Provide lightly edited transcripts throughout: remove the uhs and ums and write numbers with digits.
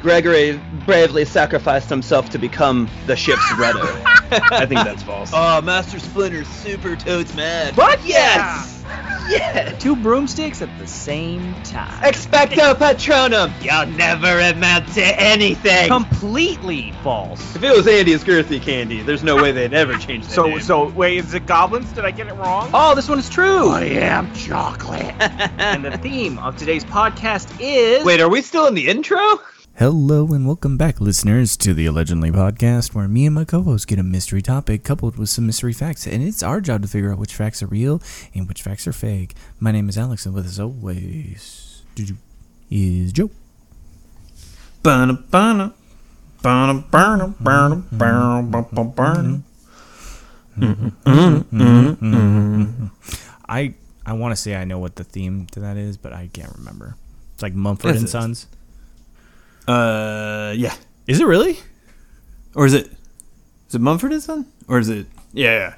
Gregory bravely sacrificed himself to become the ship's rudder. I think that's false. Oh, Master Splinter's super totes mad. Fuck yes! Yeah! 2 broomsticks at the same time. Expecto Patronum! You'll never amount to anything. Completely false. If it was Andy's girthy candy, there's no way they'd ever change that name. So wait, is it goblins? Did I get it wrong? Oh, this one is true. I am chocolate. And the theme of today's podcast is... Wait, are we still in the intro? Hello and welcome back, listeners, to the Allegedly podcast, where me and my co-host get a mystery topic coupled with some mystery facts, and it's our job to figure out which facts are real and which facts are fake. My name is Alex, and with us as always is Joe. I want to say I know what the theme to that is, but I can't remember. It's like Mumford and Sons. Yeah. Is it really? Or is it Mumford and Son? Or is it? Yeah.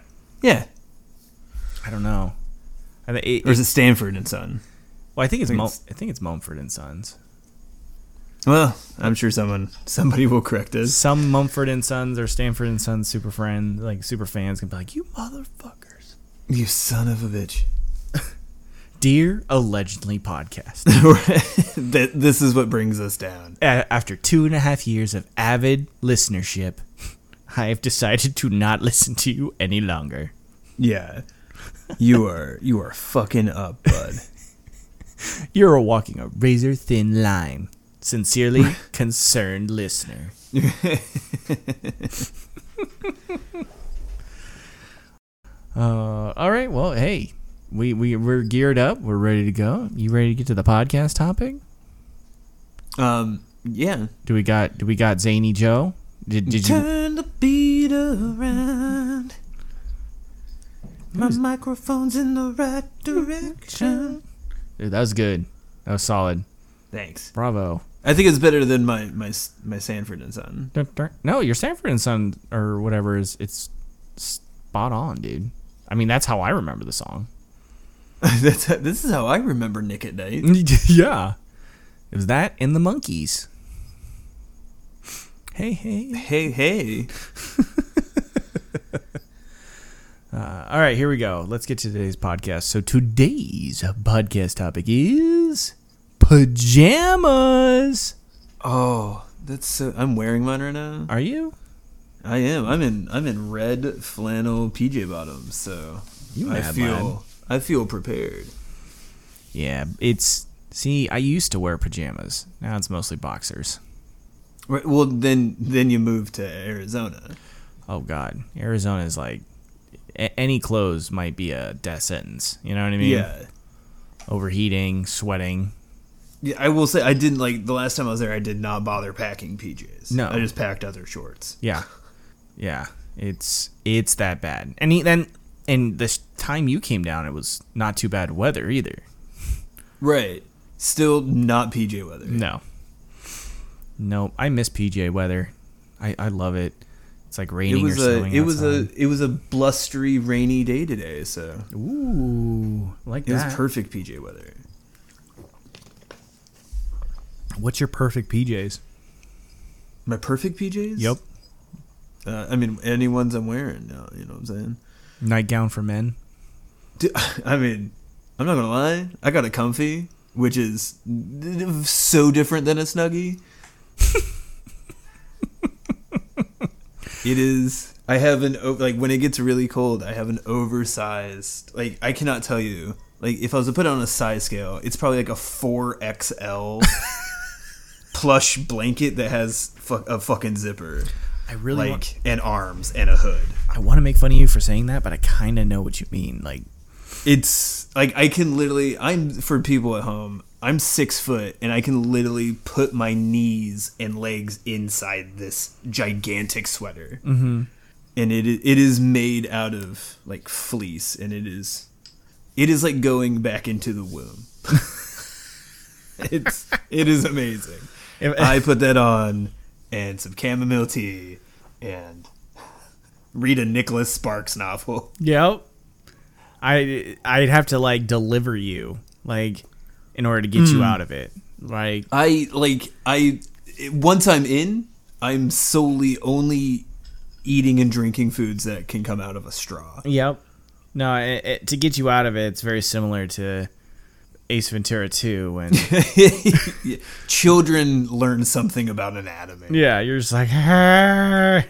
I don't know. Or is it Stanford and Son? Well, I think it's Mumford and Sons. Well, I'm sure somebody will correct us. Some Mumford and Sons or Stanford and Sons super fans can be like, you motherfuckers. You son of a bitch. Dear Allegedly podcast. This is what brings us down. After 2.5 years of avid listenership, I have decided to not listen to you any longer. Yeah. You are fucking up, bud. You're walking a razor thin line. Sincerely, concerned listener. All right, well, hey. We're geared up. We're ready to go. You ready to get to the podcast topic? Yeah. Do we got Zany Joe? Did you turn the beat around? My microphone's in the right direction. Dude, that was good. That was solid. Thanks. Bravo. I think it's better than my Sanford and Son. No, your Sanford and Son or whatever it's spot on, dude. I mean, that's how I remember the song. This is how I remember Nick at Night. Yeah. It was that and the Monkees. Hey. All right, here we go. Let's get to today's podcast. So today's podcast topic is pajamas. Oh, that's so. I'm wearing mine right now. Are you? I am. I'm in red flannel PJ bottoms, so I feel prepared. Yeah, I used to wear pajamas. Now it's mostly boxers. Right, well, then you move to Arizona. Oh God, Arizona is like any clothes might be a death sentence. You know what I mean? Yeah. Overheating, sweating. Yeah, I will say I didn't the last time I was there. I did not bother packing PJs. No, I just packed other shorts. Yeah. It's that bad. And this time you came down, it was not too bad weather either. Right. Still not PJ weather. No, I miss PJ weather. I love it. It's like raining or snowing outside. It was a blustery, rainy day today. So ooh, like it was perfect PJ weather. What's your perfect PJs? My perfect PJs? Yep. I mean, any ones I'm wearing now. You know what I'm saying? Nightgown for men. Dude, I mean, I'm not gonna lie. I got a comfy, which is so different than a Snuggie. It is. I have when it gets really cold, I have an oversized. I cannot tell you. If I was to put it on a size scale, it's probably like a 4XL plush blanket that has a fucking zipper. I really and arms and a hood. I want to make fun of you for saying that, but I kind of know what you mean. It's I can literally. For people at home, I'm 6 foot and I can literally put my knees and legs inside this gigantic sweater. Mm-hmm. And it is made out of fleece, and it is like going back into the womb. It is amazing. I put that on and some chamomile tea and read a Nicholas Sparks novel. Yep. I'd have to deliver you in order to get you out of it. once I'm in, I'm solely only eating and drinking foods that can come out of a straw. Yep. No, to get you out of it, it's very similar to Ace Ventura 2 when Yeah. Children learn something about anatomy. yeah, you're just like, "Hey."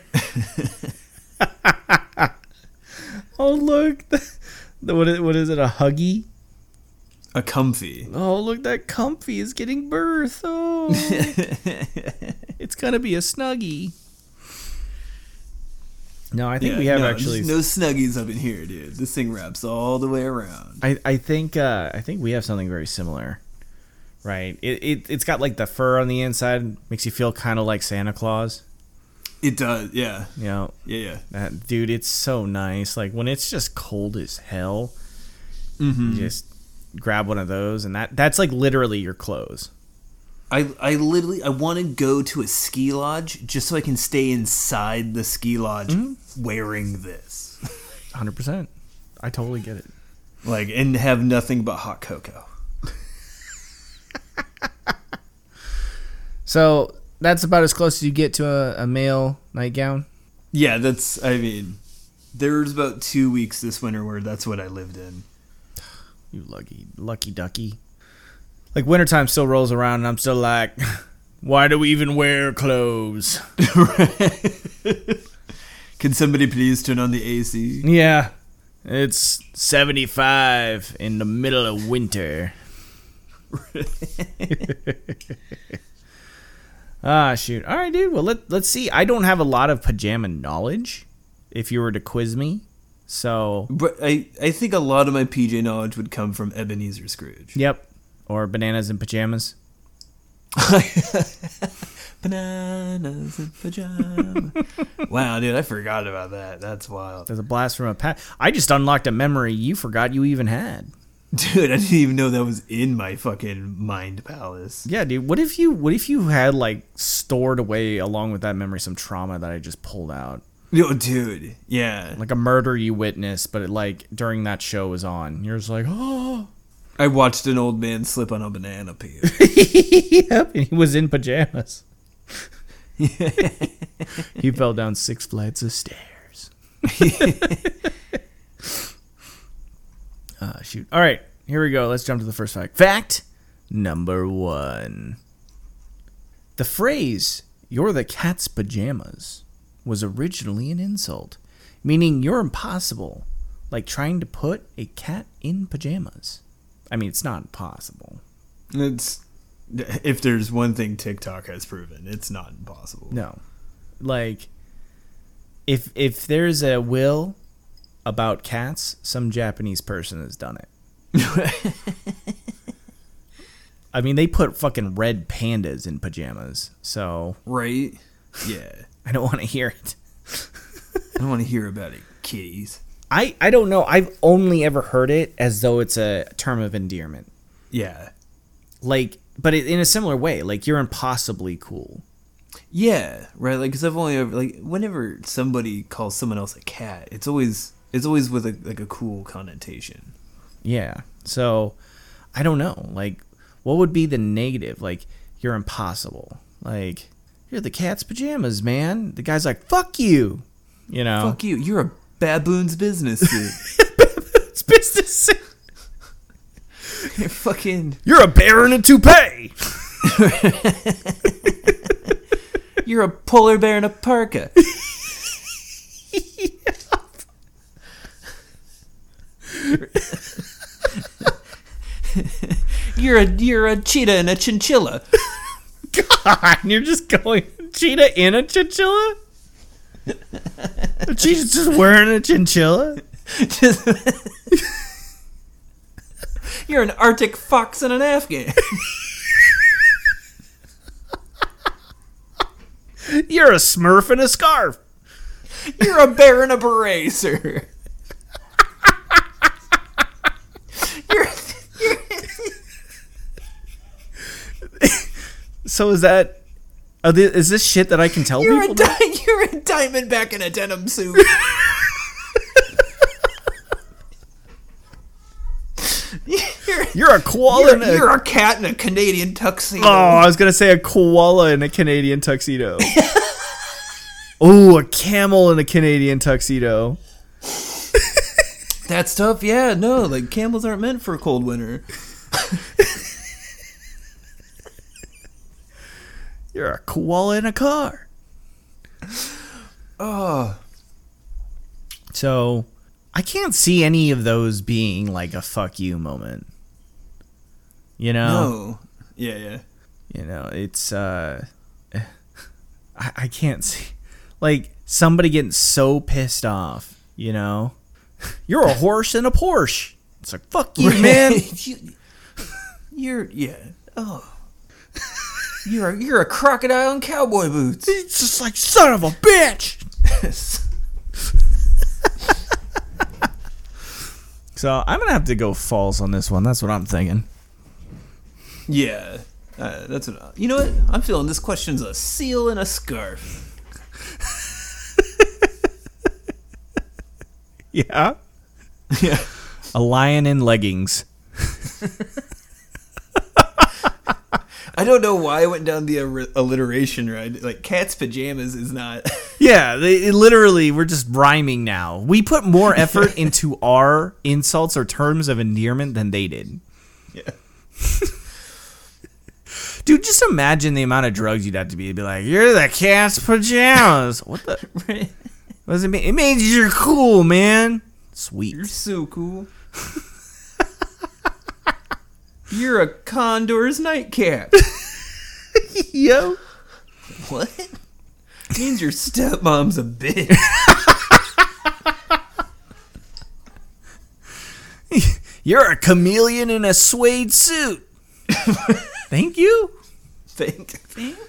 Oh look, what is it? A Huggy? A comfy. Oh look, that Comfy is getting birth. Oh, it's gonna be a Snuggie. No, I think we have actually no snuggies up in here, dude. This thing wraps all the way around. I think we have something very similar, right? It's got like the fur on the inside, makes you feel kind of like Santa Claus. It does, yeah. You know, Yeah. that dude, it's so nice. Like when it's just cold as hell, Mm-hmm. you just grab one of those, and that's like literally your clothes. I want to go to a ski lodge just so I can stay inside the ski lodge wearing this. 100%. I totally get it. Like, and have nothing but hot cocoa. So that's about as close as you get to a male nightgown. Yeah, there's about 2 weeks this winter where that's what I lived in. You lucky ducky. Like wintertime still rolls around and I'm still like, why do we even wear clothes? Can somebody please turn on the AC? Yeah. It's 75 in the middle of winter. Shoot. All right, dude. Well, let's see. I don't have a lot of pajama knowledge if you were to quiz me. So, But I think a lot of my PJ knowledge would come from Ebenezer Scrooge. yep. Or bananas in pajamas. Bananas in pajama. Wow, dude, I forgot about that. That's wild. There's a blast from a past. I just unlocked a memory you forgot you even had. Dude, I didn't even know that was in my fucking mind palace. Yeah, dude. What if you had like stored away along with that memory some trauma that I just pulled out? Yo, dude, yeah. Like a murder you witnessed, but it like during that show was on. You're just like, oh. I watched an old man slip on a banana peel. Yep, and he was in pajamas. He fell down 6 flights of stairs. Shoot. All right, here we go. Let's jump to the first fact. Fact number 1. The phrase, "you're the cat's pajamas," was originally an insult, meaning you're impossible, like trying to put a cat in pajamas. I mean, it's not impossible. If there's one thing TikTok has proven, it's not impossible. No. Like, if there's a will about cats, some Japanese person has done it. I mean, they put fucking red pandas in pajamas, so Right? Yeah. I don't want to hear it. I don't want to hear about it, kitties. I don't know. I've only ever heard it as though it's a term of endearment. Yeah. Like, but in a similar way, like you're impossibly cool. Yeah, right. Like, because I've only ever, like, whenever somebody calls someone else a cat, it's always with a cool connotation. Yeah. So, I don't know. Like, what would be the negative? Like, you're impossible. Like, you're the cat's pajamas, man. The guy's like, fuck you. You know? Fuck you. You're a baboon's business suit. It's business. You're fucking. You're a bear in a toupee. You're a polar bear in a parka. You're a cheetah in a chinchilla. God, you're just going cheetah in a chinchilla? The cheetah's just wearing a chinchilla? You're an Arctic fox in an Afghan. You're a smurf in a scarf. You're a bear in a beret, sir. So is that... is this shit that I can tell You're people? You're a diamondback in a denim suit. You're a koala. You're a cat in a Canadian tuxedo. Oh, I was gonna say a koala in a Canadian tuxedo. Oh, a camel in a Canadian tuxedo. That's tough. Yeah, no, like camels aren't meant for a cold winter. You're a koala in a car. Oh, So, I can't see any of those being like a fuck you moment. You know? no. Yeah. You know, it's I can't see like somebody getting so pissed off, you know? You're a horse in a Porsche. It's like, fuck you, man. You're oh. You're a crocodile in cowboy boots. It's just like, son of a bitch. So I'm gonna have to go false on this one. That's what I'm thinking. Yeah, that's what. You know what? I'm feeling this question's a seal in a scarf. Yeah. Yeah. A lion in leggings. I don't know why I went down the alliteration ride. Like cat's pajamas is not. Yeah, literally, we're just rhyming now. We put more effort into our insults or terms of endearment than they did. Yeah. Dude, just imagine the amount of drugs you'd have to be like, you're the cat's pajamas. What the? Right. What does it mean? It means you're cool, man. Sweet. You're so cool. You're a condor's nightcap. Yo. What? Means your stepmom's a bitch. You're a chameleon in a suede suit. Thank you. Think.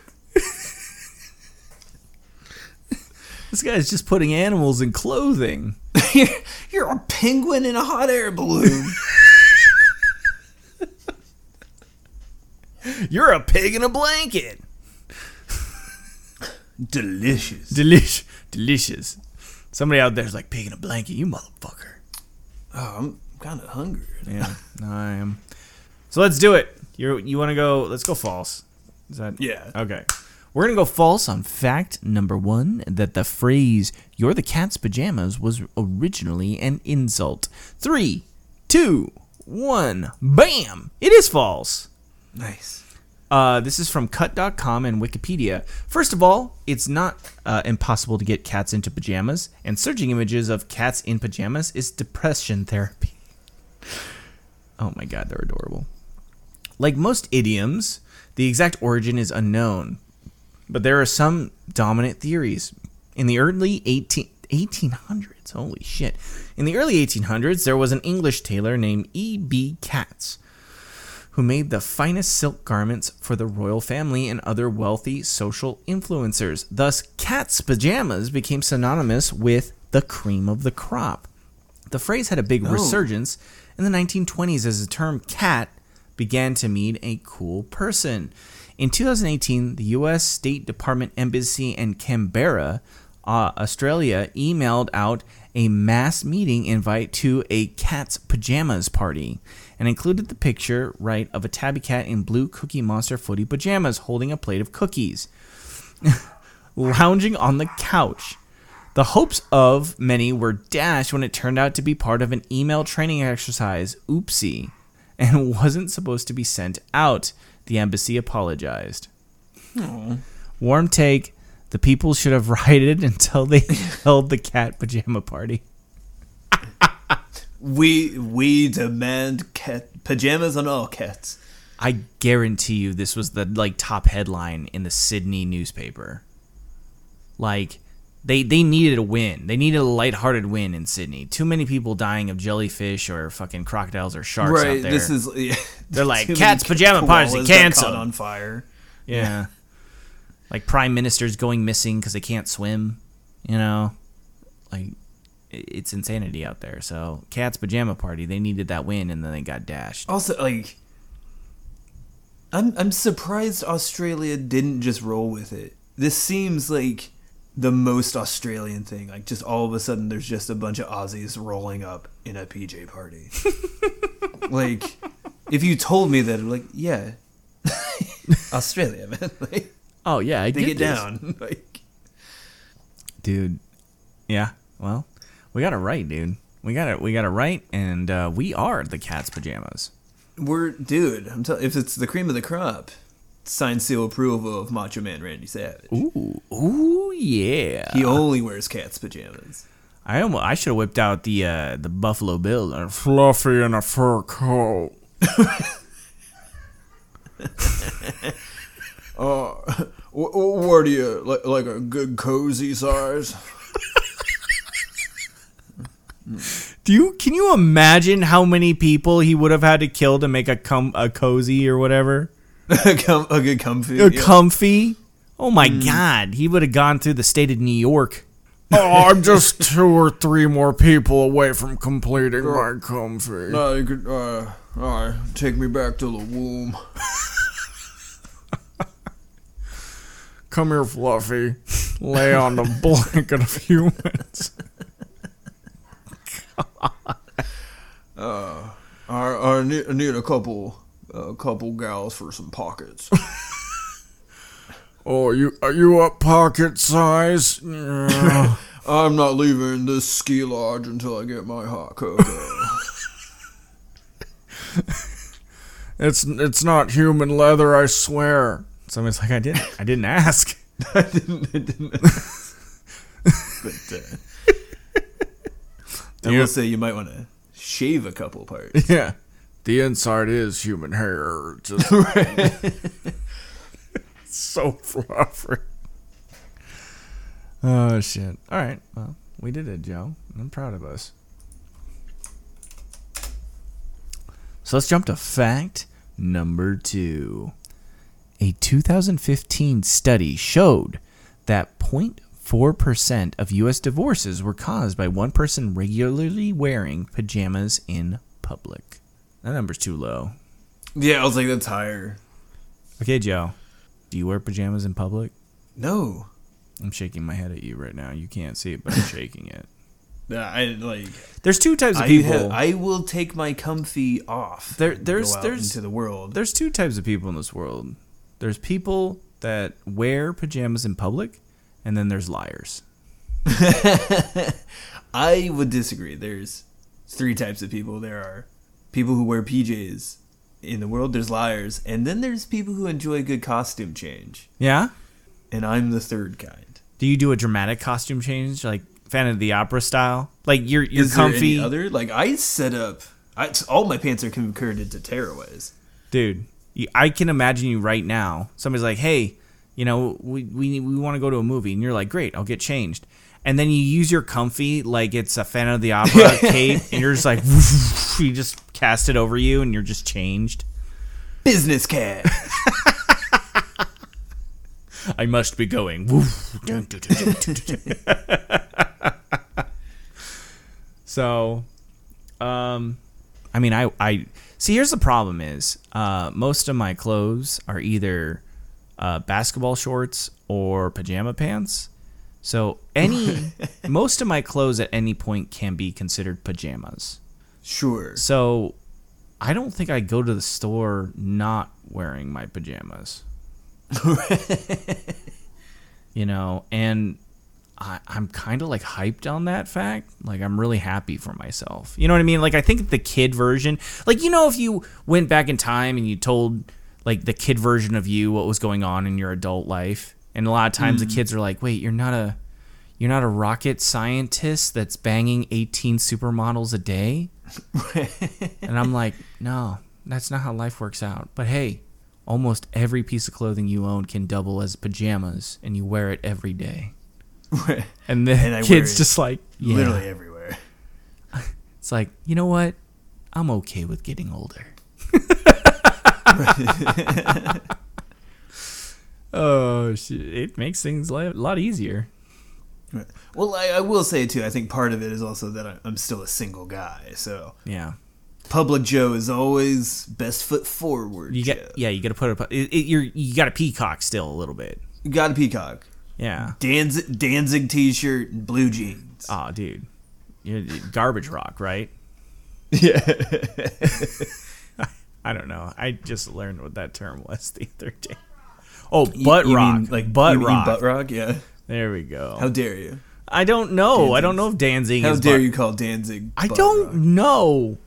This guy's just putting animals in clothing. You're a penguin in a hot air balloon. You're a pig in a blanket. Delicious. Delicious. Somebody out there's like, pig in a blanket, you motherfucker. Oh, I'm kind of hungry. Yeah, I am. So let's do it. You want to go? Let's go false. Is that? Yeah. Okay. We're gonna go false on fact number 1 that the phrase "you're the cat's pajamas" was originally an insult. 3, 2, 1, bam! It is false. Nice. This is from cut.com and Wikipedia. First of all, it's not impossible to get cats into pajamas, and searching images of cats in pajamas is depression therapy. Oh my god, they're adorable. Like most idioms, the exact origin is unknown, but there are some dominant theories. In the early 1800s, holy shit. In the early 1800s, there was an English tailor named E.B. Katz, who made the finest silk garments for the royal family and other wealthy social influencers. Thus, cat's pajamas became synonymous with the cream of the crop. The phrase had a big resurgence in the 1920s as the term cat began to mean a cool person. In 2018, the U.S. State Department Embassy in Canberra, Australia, emailed out a mass meeting invite to a cat's pajamas party and included the picture, right, of a tabby cat in blue Cookie Monster footy pajamas holding a plate of cookies, lounging on the couch. The hopes of many were dashed when it turned out to be part of an email training exercise, oopsie, and wasn't supposed to be sent out. The embassy apologized. Aww. Warm take, the people should have rioted until they held the cat pajama party. We demand cat pajamas on all cats. I guarantee you this was the top headline in the Sydney newspaper. Like, they needed a win. They needed a lighthearted win in Sydney. Too many people dying of jellyfish or fucking crocodiles or sharks out there. This is They're like, cat's pajama party canceled. On fire. Yeah. Like prime ministers going missing because they can't swim. You know, like it's insanity out there. So cat's pajama party, they needed that win and then they got dashed. Also, like, I'm surprised Australia didn't just roll with it. This seems like the most Australian thing. Like, just all of a sudden, there's just a bunch of Aussies rolling up in a PJ party. Like, If you told me that, I'm like, yeah, Australia, man. Like, Oh yeah, I they get get this. down. Like, Dude. Yeah. Well, we got it right, dude. We got it right, and we are the cat's pajamas. dude, I'm telling. If it's the cream of the crop, sign seal approval of Macho Man Randy Savage. Ooh, yeah. He only wears cat's pajamas. I should have whipped out the Buffalo Bill, fluffy in a fur coat. What do you like a good cozy size? Can you imagine how many people he would have had to kill to make a cozy or whatever? A good comfy. Comfy? Oh my God, he would have gone through the state of New York. Oh, I'm just 2 or 3 more people away from completing my comfy. No, you could. All right, take me back to the womb. Come here, Fluffy. Lay on the blanket of humans. I need a couple gals for some pockets. Oh, are you up pocket size? I'm not leaving this ski lodge until I get my hot cocoa. It's not human leather, I swear. Somebody's like, I didn't ask. I didn't. But I will say you might want to shave a couple parts. Yeah. The inside is human hair. Just so fluffy. Oh, shit. All right. Well, we did it, Joe. I'm proud of us. So let's jump to fact number 2. A 2015 study showed that 0.4% of U.S. divorces were caused by one person regularly wearing pajamas in public. That number's too low. Yeah, I was like, that's higher. Okay, Joe. Do you wear pajamas in public? No. I'm shaking my head at you right now. You can't see it, but I'm shaking it. There's 2 types of people. I will take my comfy off. There's into the world. There's 2 types of people in this world. There's people that wear pajamas in public, and then there's liars. I would disagree. There's 3 types of people. There are people who wear PJs in the world. There's liars, and then there's people who enjoy good costume change. Yeah? And I'm the third kind. Do you do a dramatic costume change, like Phantom of the Opera style? Like you're Is comfy. there any other? Like I set up. All my pants are converted to tearaways. Dude, I can imagine you right now. Somebody's like, "Hey, we want to go to a movie," and you're like, "Great, I'll get changed." And then you use your comfy like it's a Phantom of the Opera cape, and you're just like, you just cast it over you, and you're just changed. Business cat. I must be going. So, I mean, I see. Here's the problem: is most of my clothes are either basketball shorts or pajama pants. So most of my clothes at any point can be considered pajamas. Sure. So I don't think I go to the store not wearing my pajamas. And I'm kind of like hyped on that fact. Like I'm really happy for myself. You know what I mean? Like I think the kid version, like, if you went back in time and you told like the kid version of you what was going on in your adult life, and a lot of times the kids are like, wait, you're not a rocket scientist that's banging 18 supermodels a day. And I'm like, no, that's not how life works out. But hey, almost every piece of clothing you own can double as pajamas, and you wear it every day. And the kid's just like, yeah. Literally everywhere. It's like, you know what? I'm okay with getting older. Oh, shit. It makes things a lot easier. Well, I will say, too, I think part of it is also that I'm still a single guy, so... Yeah. Public Joe is always best foot forward. You got to put you got a peacock still a little bit. You got a peacock. Yeah. Danzig t-shirt and blue jeans. Oh, dude. You're garbage rock, right? Yeah. I don't know. I just learned what that term was the other day. Oh, butt You rock. mean, like butt you mean rock. butt rock? Yeah. There we go. How dare you? I don't know. I don't know if Danzig How is dare butt- you call Danzig? I butt don't rock? know.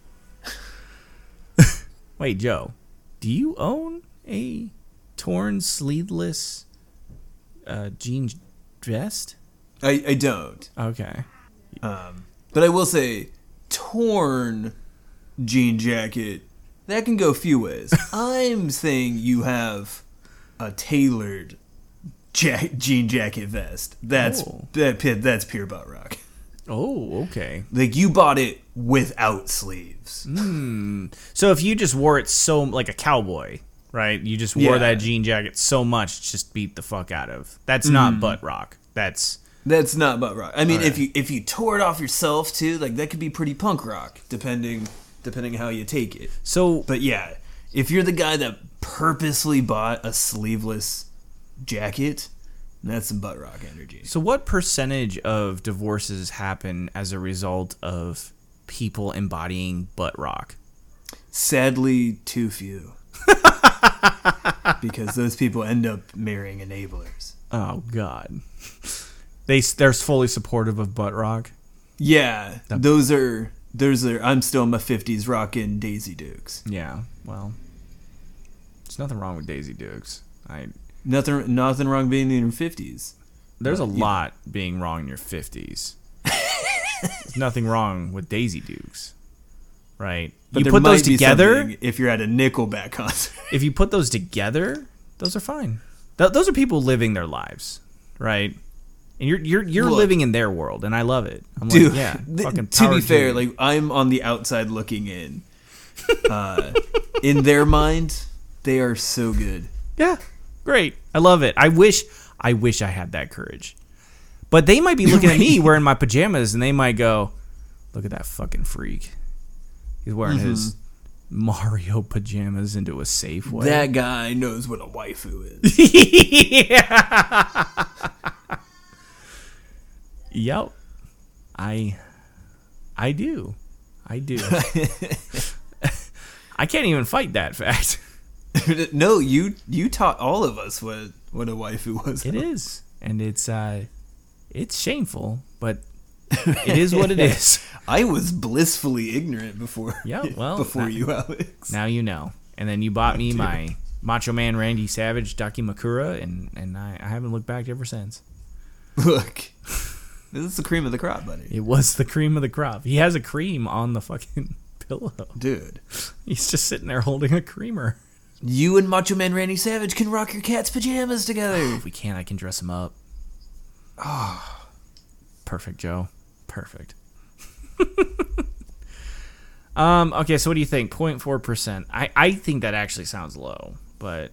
Wait, Joe. Do you own a torn sleeveless jean vest? I don't. Okay. But I will say, torn jean jacket, that can go a few ways. I'm saying you have a tailored jean jacket vest. That's Oh. that's pure butt rock. Oh, okay. Like, you bought it without sleeves. So if you just wore it so like a cowboy, right? You just wore Yeah. that jean jacket so much, it just beat the fuck out of. That's not butt rock. That's That's not butt rock. I mean, Alright. if you tore it off yourself too, like, that could be pretty punk rock, depending how you take it. so. But yeah, if you're the guy that purposely bought a sleeveless jacket, that's some butt rock energy. So what percentage of divorces happen as a result of people embodying butt rock? Sadly, too few. Because those people end up marrying enablers. Oh God. They're fully supportive of butt rock. Yeah, those are. I'm still in my 50s rocking Daisy Dukes. Yeah. Well, there's nothing wrong with Daisy Dukes. Nothing wrong being in your 50s. There's a lot being wrong in your 50s. There's nothing wrong with Daisy Dukes, right? But you there put those might be together. something if you're at a Nickelback concert. If you put those together, those are fine. Those are people living their lives, right? And you're Look, living in their world, and I love it. I'm Dude, like, yeah, fucking to power be fair, you. like, I'm on the outside looking in. In their mind, they are so good. Yeah, great. I love it. I wish I had that courage. But they might be looking at me wearing my pajamas, and they might go, "Look at that fucking freak. He's wearing his Mario pajamas into a Safeway." That guy knows what a waifu is. Yeah. Yep. I do. I can't even fight that fact. No, you taught all of us what a waifu was. It is, and it's shameful, but it is what it is. I was blissfully ignorant before. Yeah, well, before you, Alex. Now you know. And then you bought me my Macho Man Randy Savage Dakimakura, and I haven't looked back ever since. Look, this is the cream of the crop, buddy. It was the cream of the crop. He has a cream on the fucking pillow. Dude, He's just sitting there holding a creamer. you and Macho Man Randy Savage can rock your cat's pajamas together. If we can, I can dress him up. Oh, perfect, Joe. Perfect. Okay, so what do you think? 0.4%. I think that actually sounds low, but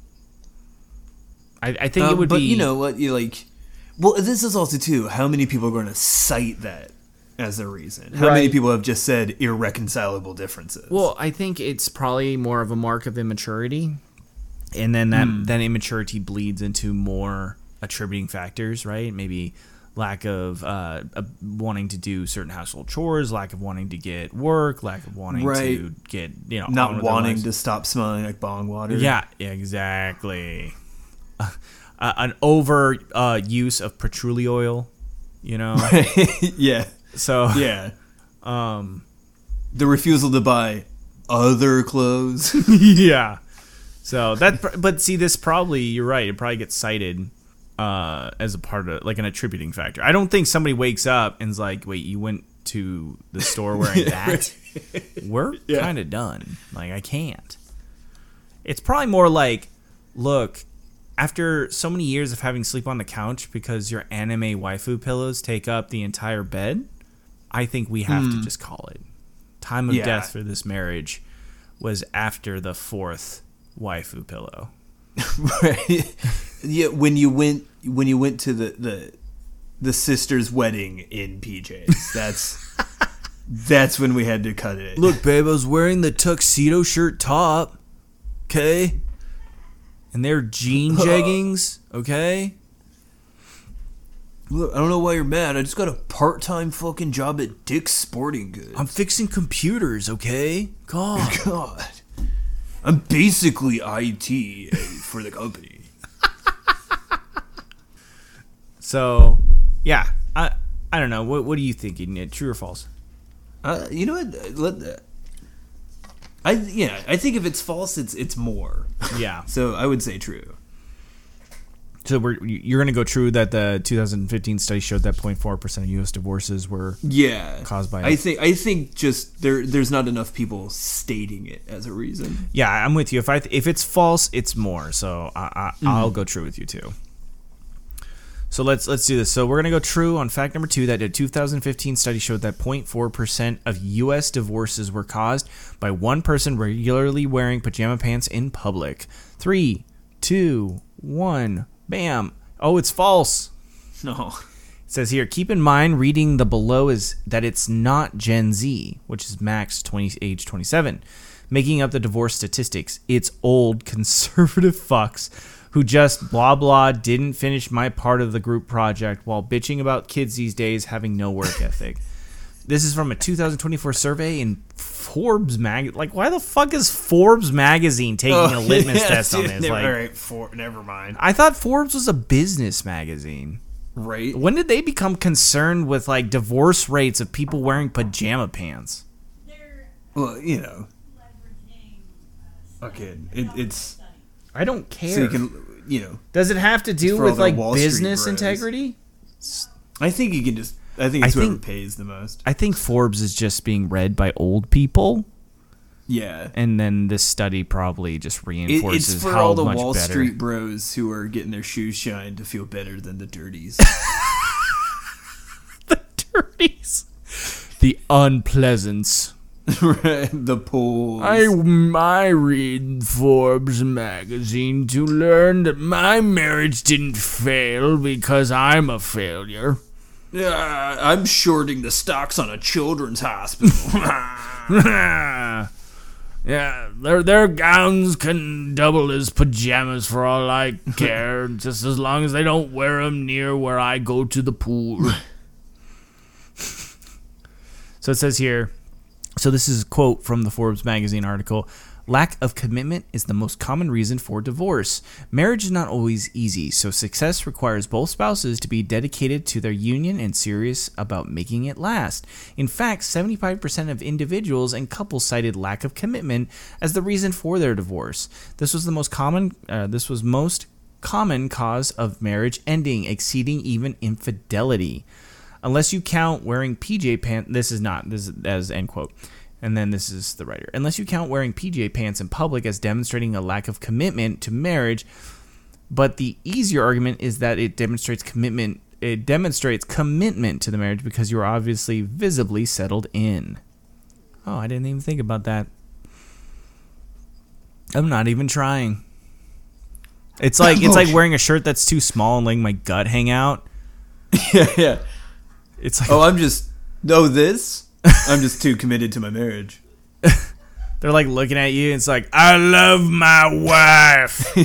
I think it would but be. you know what? You like. Well, this is also too. How many people are going to cite that as a reason? How many Right. people have just said irreconcilable differences? Well, I think it's probably more of a mark of immaturity, and then that immaturity bleeds into more attributing factors, right? Maybe lack of wanting to do certain household chores, lack of wanting to get work, lack of wanting Right. to get on not with their wanting lives. to stop smelling like bong water. Yeah, exactly. An over use of patchouli oil, you know. yeah, So yeah. The refusal to buy other clothes. yeah. So but see, this probably, you're right. It probably gets cited as a part of, like, an attributing factor. I don't think somebody wakes up and's like, "Wait, you went to the store wearing that?" We're kind of done. Like, I can't. It's probably more like, look, after so many years of having sleep on the couch because your anime waifu pillows take up the entire bed, I think we have to just call it. Time of Yeah. death for this marriage was after the 4th waifu pillow. Right. Yeah, when you went to the sister's wedding in PJs. That's when we had to cut it. Look, babe, I was wearing the tuxedo shirt top, okay? And they're jean jeggings, okay? Look, I don't know why you're mad. I just got a part-time fucking job at Dick's Sporting Goods. I'm fixing computers, okay? God. God. I'm basically IT for the company. So, yeah, I don't know. What are you thinking? True or false? You know what? I think if it's false, it's more. Yeah. So I would say true. So you're going to go true that the 2015 study showed that 0.4% of U.S. divorces were caused by. I think just there's not enough people stating it as a reason. Yeah, I'm with you. If it's false, it's more. So I'll go true with you too. So let's do this. So we're going to go true on fact number 2 that a 2015 study showed that 0.4% of U.S. divorces were caused by one person regularly wearing pajama pants in public. 3, 2, 1, bam. Oh, it's false. No. It says here, keep in mind reading the below is that it's not Gen Z, which is max age 27, making up the divorce statistics. It's old conservative fucks who just blah blah didn't finish my part of the group project while bitching about kids these days having no work ethic. This is from a 2024 survey in Forbes mag. Like, why the fuck is Forbes magazine taking a litmus test on this? Like, all right, never mind. I thought Forbes was a business magazine. Right? When did they become concerned with like divorce rates of people wearing pajama pants? Well, you know. Okay, it's I don't care. so you can, you know. Does it have to do for all with the like Wall Street business bros. integrity? I think you can just. I think it's I whoever think- pays the most. I think Forbes is just being read by old people, Yeah. and then this study probably just reinforces It's for how all the much Wall better. Street bros who are getting their shoes shined to feel better than the dirties. The dirties, the unpleasants. The pools. I read Forbes magazine to learn that my marriage didn't fail because I'm a failure. I'm shorting the stocks on a children's hospital. Yeah, their gowns can double as pajamas for all I care, just as long as they don't wear them near where I go to the pool. So it says here, so this is a quote from the Forbes magazine article. Lack of commitment is the most common reason for divorce. Marriage is not always easy, so success requires both spouses to be dedicated to their union and serious about making it last. In fact, 75% of individuals and couples cited lack of commitment as the reason for their divorce. This was most common cause of marriage ending, exceeding even infidelity. Unless you count wearing PJ pants, this is as end quote. And then this is the writer. Unless you count wearing PJ pants in public as demonstrating a lack of commitment to marriage, but the easier argument is that it demonstrates commitment. It demonstrates commitment to the marriage because you are obviously visibly settled in. Oh, I didn't even think about that. I'm not even trying. It's like wearing a shirt that's too small and letting my gut hang out. Yeah. It's like I'm just too committed to my marriage. they're like looking at you and it's like, I love my wife.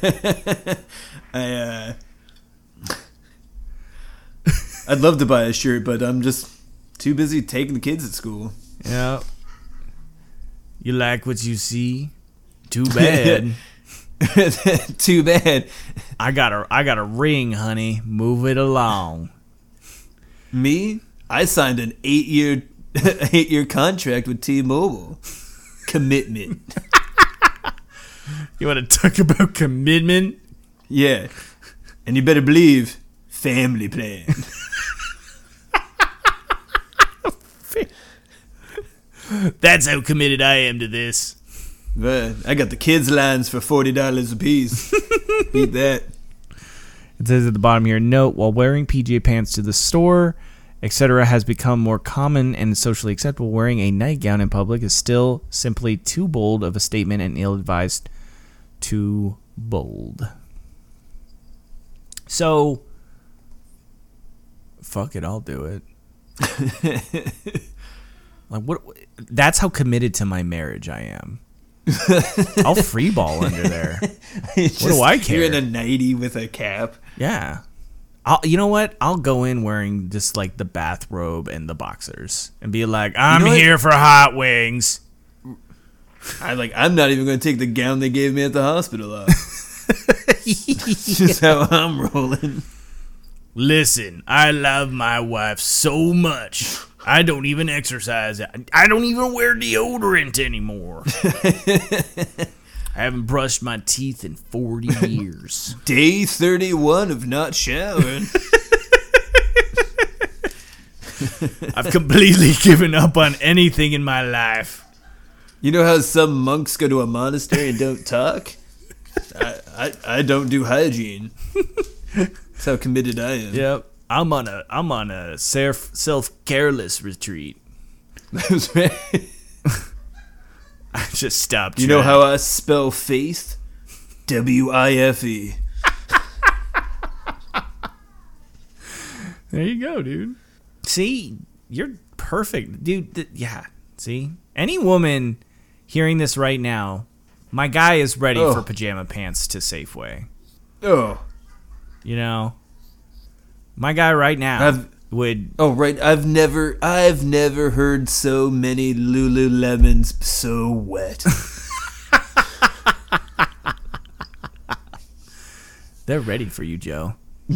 I'd love to buy a shirt, but I'm just too busy taking the kids at school. Yeah. You like what you see? Too bad. Too bad. I got a ring, honey. Move it along. Me? I signed an 8-year contract with T-Mobile. Commitment. You want to talk about commitment? Yeah. And you better believe, family plan. That's how committed I am to this. But I got the kids' lines for $40 a piece. Beat that. It says at the bottom here, note, while wearing PJ pants to the store, etc. has become more common and socially acceptable, wearing a nightgown in public is still simply too bold of a statement and ill-advised. Too bold. So, fuck it, I'll do it. Like what? That's how committed to my marriage I am. I'll freeball under there. What do I care? You're in a 90 with a cap. Yeah. You know what? I'll go in wearing just like the bathrobe and the boxers and be like, I'm know what? here for hot wings. I'm not even going to take the gown they gave me at the hospital off. That's just how I'm rolling. Listen, I love my wife so much. I don't even exercise. I don't even wear deodorant anymore. I haven't brushed my teeth in 40 years. Day 31 of not showering. I've completely given up on anything in my life. You know how some monks go to a monastery and don't talk? I don't do hygiene. That's how committed I am. Yep. I'm on a self-careless retreat. That's right. I just stopped. You know how I spell faith? W-I-F-E. There you go, dude. See, you're perfect, dude. Yeah. See, any woman hearing this right now, my guy is ready for pajama pants to Safeway. Oh. You know, my guy right now would. Oh, right. I've never heard so many Lululemons so wet. They're ready for you, Joe.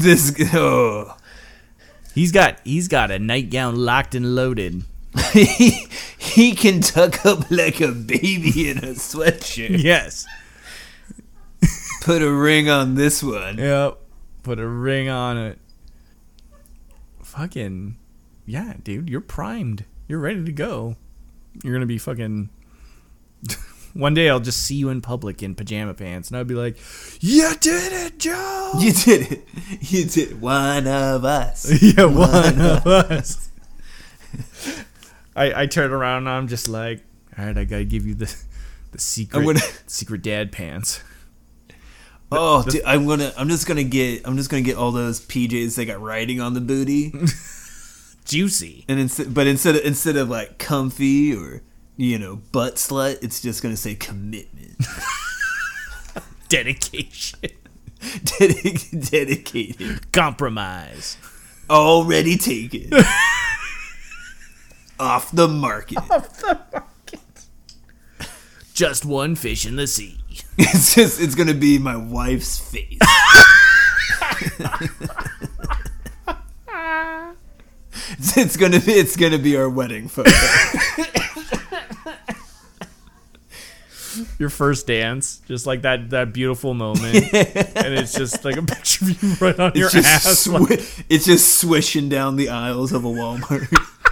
He's got a nightgown locked and loaded. he can tuck up like a baby in a sweatshirt. Yes. Put a ring on this one. Yep. Put a ring on it. Fucking yeah, dude. You're primed. You're ready to go. You're gonna be fucking. One day I'll just see you in public in pajama pants, and I'll be like, "You did it, Joe! You did it. You did one of us. Yeah, one of us." I turn around and I'm just like, "All right, I gotta give you the secret dad pants." Oh, dude, I'm just gonna get all those PJs that got writing on the booty, juicy. And instead of like comfy or butt slut, it's just gonna say commitment, dedication, dedicated, compromise, already taken, off the market. Just one fish in the sea. It's gonna be my wife's face. It's gonna be our wedding photo. Your first dance, just like that beautiful moment, and it's just like a picture of you right on your ass. It's just swishing down the aisles of a Walmart.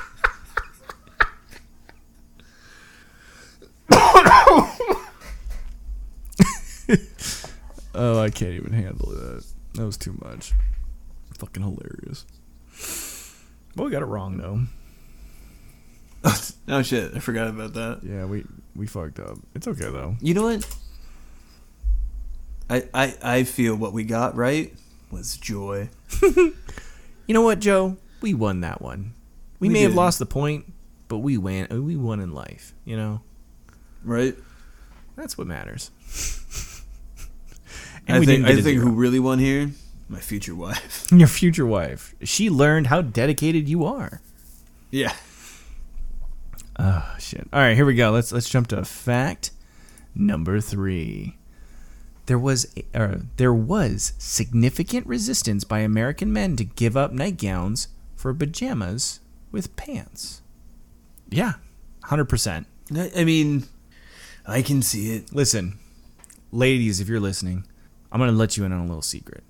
Oh, I can't even handle that. That was too much. Fucking hilarious. But we got it wrong, though. Oh shit, I forgot about that. Yeah, we fucked up. It's okay, though. You know what? I feel what we got right was joy. You know what, Joe? We won that one. We may have lost the point, but we won in life, Right? That's what matters. I think who really won here? My future wife. Your future wife. She learned how dedicated you are. Yeah. Oh shit. All right, here we go. Let's jump to fact number 3. There was significant resistance by American men to give up nightgowns for pajamas with pants. Yeah, 100%. I mean, I can see it. Listen, ladies, if you're listening, I'm going to let you in on a little secret.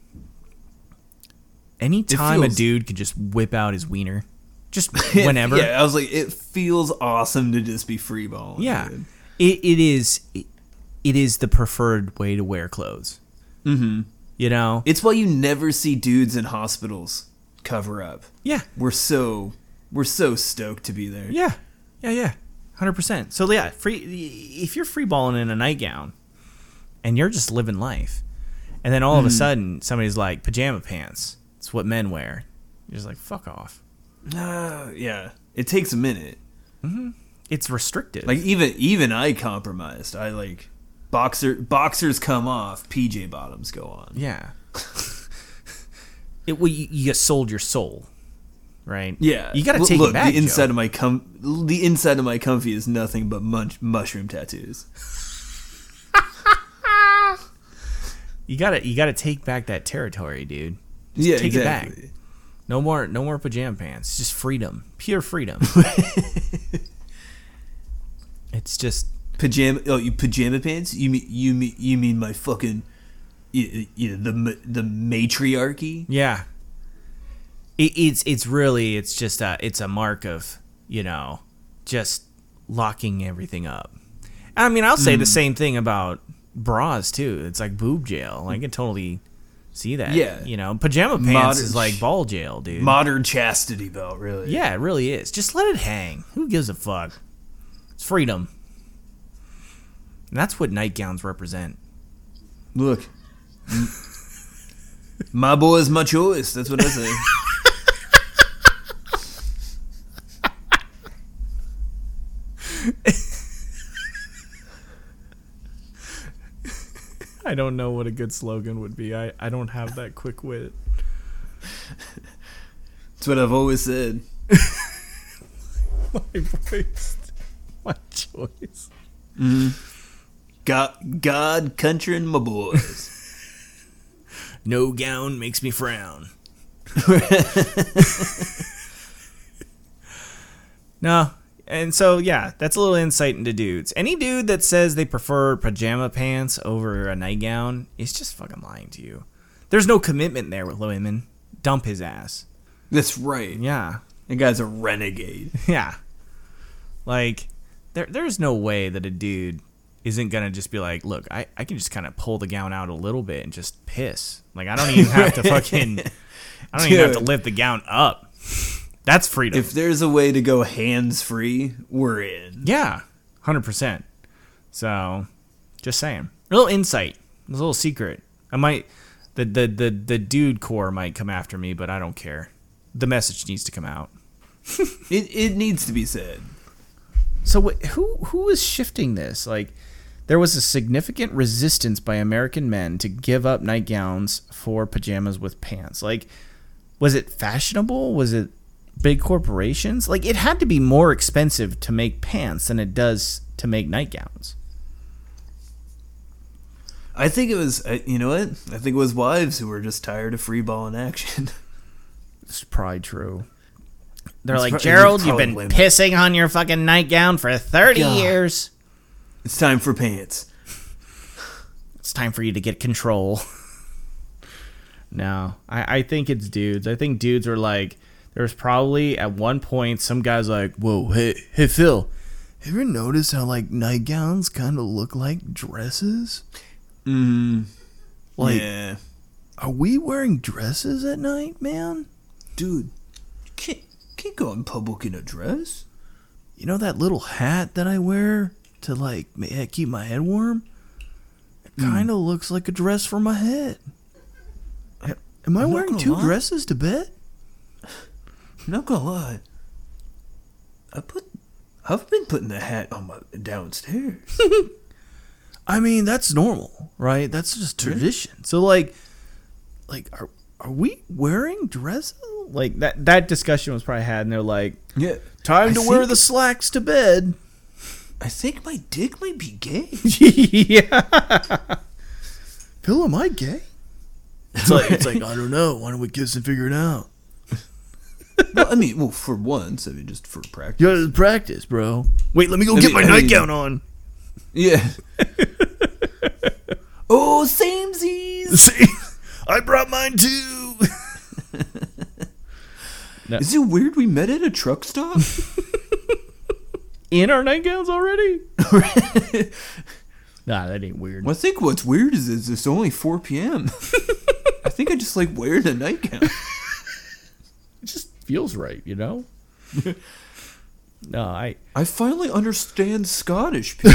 Anytime a dude could just whip out his wiener, just whenever. Yeah, I was like, it feels awesome to just be freeballing. Yeah, it is the preferred way to wear clothes. Mm-hmm. It's why you never see dudes in hospitals cover up. Yeah, we're so stoked to be there. Yeah, 100%. So yeah, if you're freeballing in a nightgown and you're just living life, and then all of a sudden somebody's like, pajama pants, it's what men wear. You're just like, fuck off. Yeah, it takes a minute. Mm-hmm. It's restrictive. Like even I compromised. I like boxers come off, PJ bottoms go on. Yeah. You sold your soul, right? Yeah, You got to Well, take look, it back. The inside Joe. of the inside of my comfy is nothing but mushroom tattoos. You gotta take back that territory, dude. Just take it back. No more pajama pants. Just freedom, pure freedom. It's just Pajama. Oh, you pajama pants? You mean my fucking the matriarchy? yeah. It's really just it's a mark of just locking everything up. I mean, I'll say the same thing about bras too. It's like boob jail. I can totally see that. Yeah. Pajama pants Modern- is like ball jail, dude. Modern chastity belt, really. Yeah, it really is. Just let it hang. Who gives a fuck? It's freedom. And that's what nightgowns represent. Look, my boy is my choice. That's what I say. I don't know what a good slogan would be. I don't have that quick wit. That's what I've always said. My voice. My choice. God, country, and my boys. No gown makes me frown. No. And so, yeah, that's a little insight into dudes. Any dude that says they prefer pajama pants over a nightgown is just fucking lying to you. There's no commitment there with women. Dump his ass. That's right. Yeah. That guy's a renegade. Yeah. Like, there's no way that a dude isn't going to just be like, look, I can just kind of pull the gown out a little bit and just piss. Like, I don't even have to fucking, I don't even have to lift the gown up. That's freedom. If there's a way to go hands-free, we're in. Yeah, 100%. So, just saying. A little insight. A little secret. I might, the dude core might come after me, but I don't care. The message needs to come out. It needs to be said. So who is shifting this? Like, there was a significant resistance by American men to give up nightgowns for pajamas with pants. Like, was it fashionable? Was it big corporations? Like, it had to be more expensive to make pants than it does to make nightgowns. I think it was, you know what? I think it was wives who were just tired of free ball in action. It's probably true. They're It's like, pro- Gerald, it's you've been probably women. pissing on your fucking nightgown for 30 God. years. It's time for pants. It's time for you to get control. No, I think it's dudes. I think dudes are like, there's probably at one point some guy's like, whoa, hey Phil, ever notice how like nightgowns kind of look like dresses? Like, Yeah. are we wearing dresses at night, man? Dude, you can't go in public in a dress. You know that little hat that I wear to like keep my head warm? It kind of looks like a dress for my head. Am I I'm not wearing gonna two lie. dresses to bed? I'm not gonna lie. I've been putting the hat on my downstairs. I mean, that's normal, right? That's just tradition. So like are we wearing dresses? Like that discussion was probably had, and they're like, Yeah. time to I wear think- the slacks to bed. I think my dick might be gay. Yeah. Phil, am I gay? It's like I don't know. Why don't we kiss and figure it out? Well, for once, just for practice. Yeah, practice, bro. Wait, let me go I get mean- my I mean- nightgown on. Yeah. Oh, samesies. See, I brought mine too. Is it weird we met at a truck stop? In our nightgowns already? Nah, that ain't weird. Well, I think what's weird is it's only 4 p.m. I think I just like wearing a nightgown. It just feels right, you know? No, I finally understand Scottish people.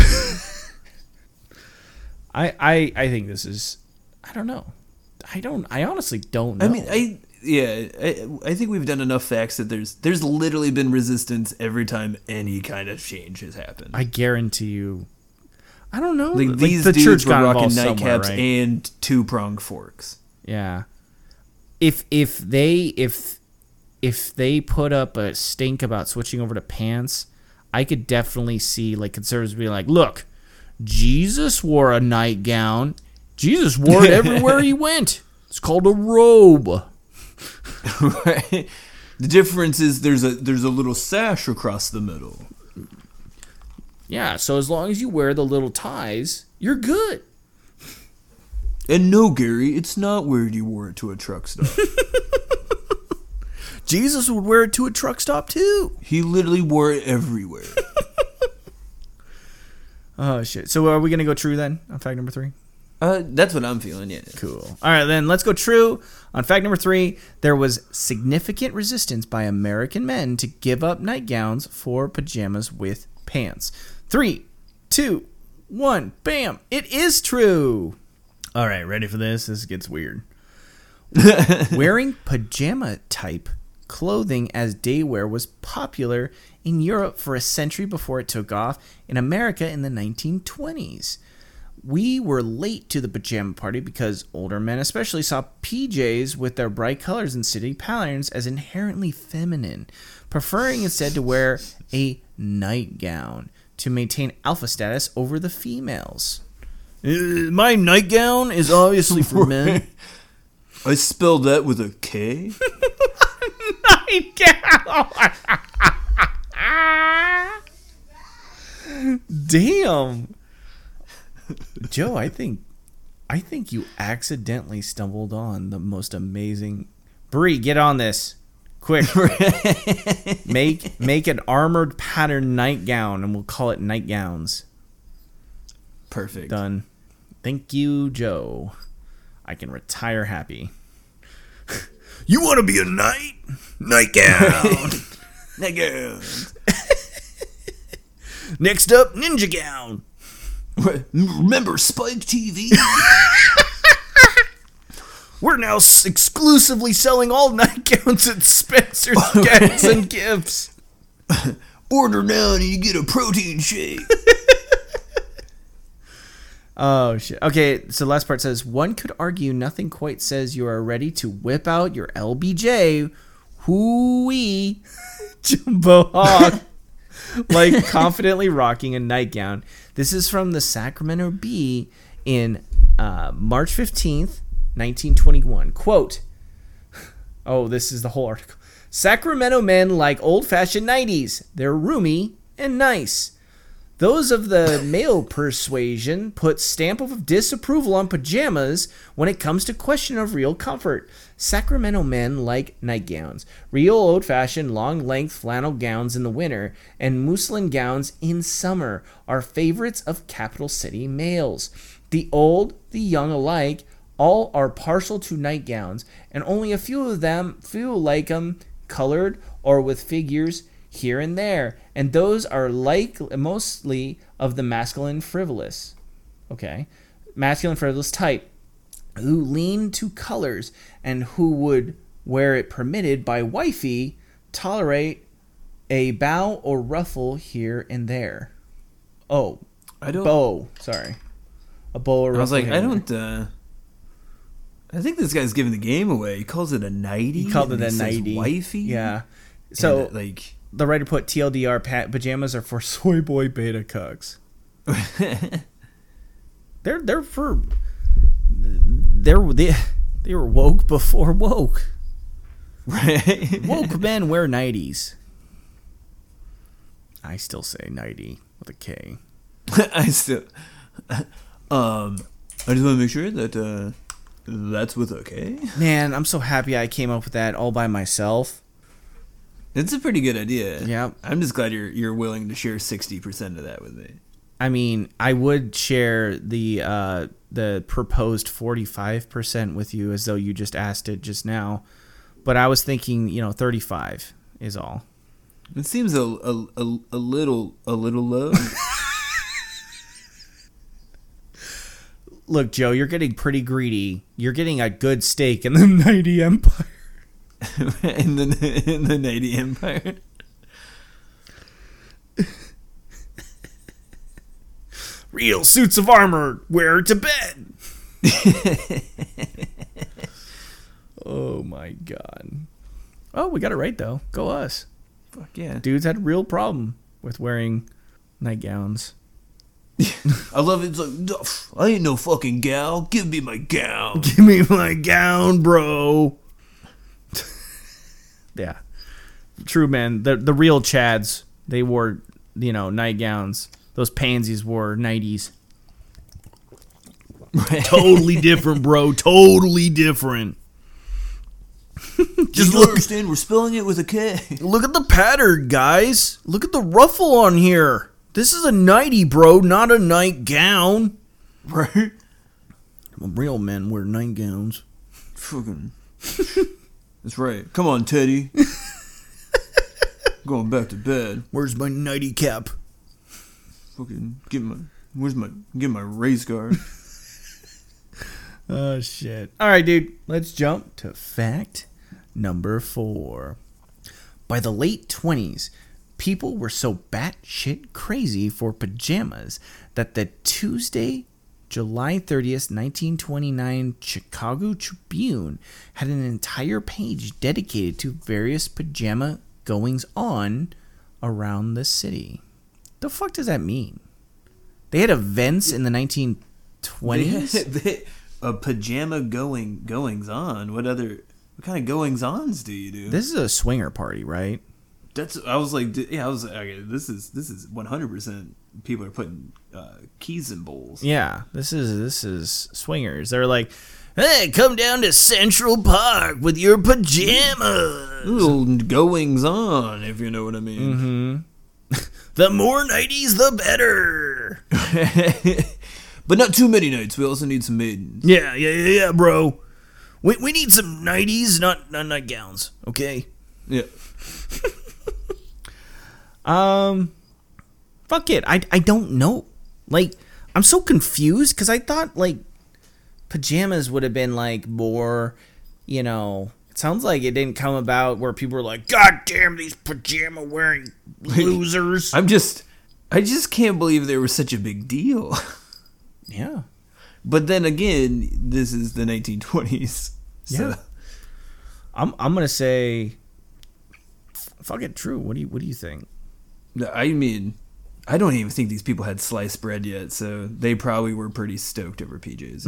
I think this is, I don't know. I honestly don't know. I mean, I think we've done enough facts that there's literally been resistance every time any kind of change has happened. I guarantee you. I don't know. Like these the dudes church were got rocking involved somewhere, nightcaps right? and 2-prong forks. Yeah. If if they put up a stink about switching over to pants, I could definitely see like conservatives being like, look, Jesus wore a nightgown. Jesus wore it everywhere he went. It's called a robe. Right. The difference is there's a little sash across the middle. Yeah, so as long as you wear the little ties, you're good. And no, Gary, it's not weird you wore it to a truck stop. Jesus would wear it to a truck stop too. He literally wore it everywhere. Oh shit. So are we gonna go true then on fact number 3? That's what I'm feeling, yeah. Cool. All right, then let's go true. On fact number 3, there was significant resistance by American men to give up nightgowns for pajamas with pants. 3, 2, 1, bam! It is true. All right, ready for this? This gets weird. Wearing pajama type clothing as day wear was popular in Europe for a century before it took off in America in the 1920s. We were late to the pajama party because older men especially saw PJs with their bright colors and city patterns as inherently feminine, preferring instead to wear a nightgown to maintain alpha status over the females. My nightgown is obviously for men. I spelled that with a K? Nightgown! Damn. Joe, I think you accidentally stumbled on the most amazing. Bree, get on this. Quick. Make an armored pattern nightgown and we'll call it nightgowns. Perfect. Done. Thank you, Joe. I can retire happy. You want to be a nightgown? Nigga. Next up, ninja gown. Remember Spike TV? We're now exclusively selling all nightgowns at Spencer's Gifts and Gifts. Order now and you get a protein shake. Oh, shit. Okay, so last part says, one could argue nothing quite says you are ready to whip out your LBJ, hoo-wee, Jumbo Hawk, like confidently rocking a nightgown. This is from the Sacramento Bee in March 15th, 1921. Quote, oh, this is the whole article. Sacramento men like old-fashioned nighties. They're roomy and nice. Those of the male persuasion put stamp of disapproval on pajamas when it comes to question of real comfort. Sacramento men like nightgowns, real old-fashioned long-length flannel gowns in the winter, and muslin gowns in summer are favorites of capital city males. The old, the young alike, all are partial to nightgowns, and only a few of them feel like them colored or with figures here and there, and those are like mostly of the masculine frivolous type, who lean to colors and who would, where it permitted by wifey, tolerate a bow or ruffle here and there. A bow or ruffle. I was like, here I and don't. I think this guy's giving the game away. He calls it a nightie. He called it a says nightie. Wifey. Yeah. So like. The writer put TLDR pajamas are for soy boy beta cucks. They were woke before woke. Right. Woke men wear nighties. I still say nightie with a K. I just want to make sure that that's with a K. Man, I'm so happy I came up with that all by myself. It's a pretty good idea. Yeah. I'm just glad you're willing to share 60% of that with me. I mean, I would share the proposed 45% with you as though you just asked it just now, but I was thinking, 35 is all. It seems a little low. Look, Joe, you're getting pretty greedy. You're getting a good steak in the Nighty Empire. in the Nighty Empire. Real suits of armor, wear to bed. Oh my god. Oh, we got it right, though. Go us. Fuck yeah. Dudes had a real problem with wearing nightgowns. I love it. It's like, I ain't no fucking gal. Give me my gown. Give me my gown, bro. Yeah. True, man. The real Chads, they wore, nightgowns. Those pansies wore nighties. Totally different, bro. Totally different. Just understand we're spelling it with a K. Look at the pattern, guys. Look at the ruffle on here. This is a nightie, bro, not a nightgown. Right? Real men wear nightgowns. Fucking. That's right. Come on, Teddy. Going back to bed. Where's my nightie cap? Fucking get my race guard. Oh, shit. All right, dude. Let's jump to fact number 4. By the late 20s, people were so batshit crazy for pajamas that the Tuesday, July 30th, 1929 Chicago Tribune had an entire page dedicated to various pajama goings-on around the city. The fuck does that mean? They had events in the 1920s? A pajama goings on. What kind of goings ons do you do? This is a swinger party, right? I was like, okay, this is 100% people are putting keys in bowls. Yeah, this is swingers. They're like, hey, come down to Central Park with your pajamas. Little goings on, if you know what I mean. Mm-hmm. The more nighties, the better. But not too many nights. We also need some maidens. Yeah, bro. We need some nighties, not nightgowns, okay? Yeah. Fuck it. I don't know. Like, I'm so confused because I thought, like, pajamas would have been, like, more, it sounds like it didn't come about where people were like, God damn these pajama wearing losers. I just can't believe they were such a big deal. Yeah. But then again, this is the 1920s. So. Yeah. I'm gonna say, fuck it, true. What do you think? I mean, I don't even think these people had sliced bread yet, so they probably were pretty stoked over PJs.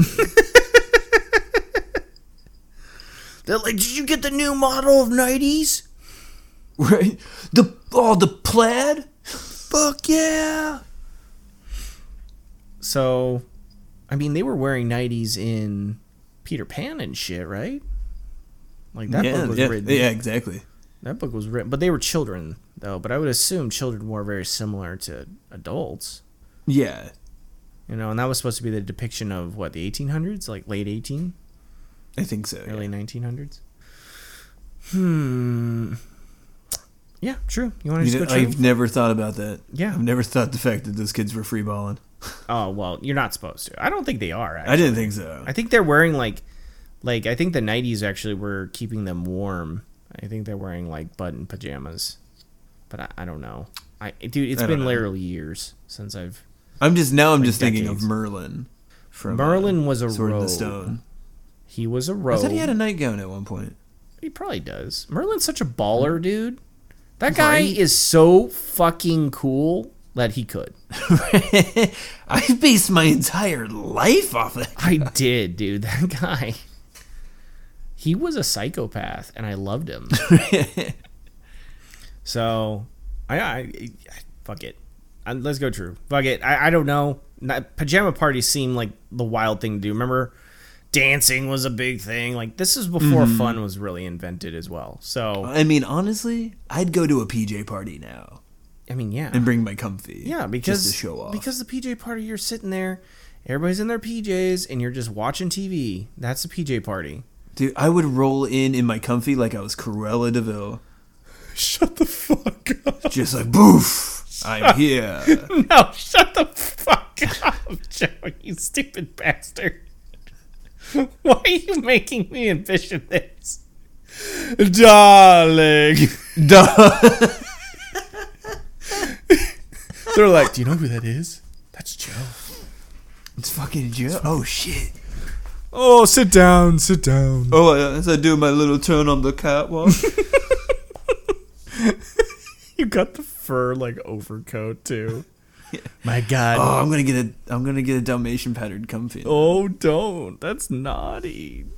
They're like, did you get the new model of nighties? Right? The plaid? Fuck yeah. So, I mean, they were wearing nighties in Peter Pan and shit, right? Like, that book was written. Yeah, exactly. That book was written, but they were children, though. But I would assume children were very similar to adults. Yeah. And that was supposed to be the depiction of, what, the 1800s? Like, late 18? I think so. Early 1900s? Yeah, true. You want to just go true? I've never thought about that. Yeah. I've never thought the fact that those kids were free balling. Oh, well, you're not supposed to. I don't think they are, actually. I didn't think so. I think they're wearing, like I think the nighties actually were keeping them warm. I think they're wearing, like, button pajamas. But I don't know. Dude, it's been literally years since I'm just decades. thinking of Merlin. Merlin was a Sword in rogue. the Stone. He was a rogue. I thought he had a nightgown at one point. He probably does. Merlin's such a baller, dude. That guy is so fucking cool that he could. I based my entire life off that guy. I did, dude. That guy. He was a psychopath, and I loved him. So, I fuck it. Let's go true. Fuck it. I don't know. Pajama parties seem like the wild thing to do. Remember, dancing was a big thing. Like, this is before fun was really invented as well. So, I mean, honestly, I'd go to a PJ party now. I mean, yeah. And bring my comfy. Yeah, because just to show off. Because the PJ party, you're sitting there, everybody's in their PJs, and you're just watching TV. That's the PJ party. Dude, I would roll in my comfy like I was Cruella DeVille. Shut the fuck up. Just like, boof, I'm here. No, shut the fuck up, Joe, you stupid bastard. Why are you making me envision this? Darling. They're like, do you know who that is? That's Joe. It's fucking Joe. Oh, shit. Oh, sit down, sit down. Oh, as I do my little turn on the catwalk. got the fur like overcoat too. My God. Oh, I'm gonna get a Dalmatian patterned comfy. Oh, don't. That's naughty.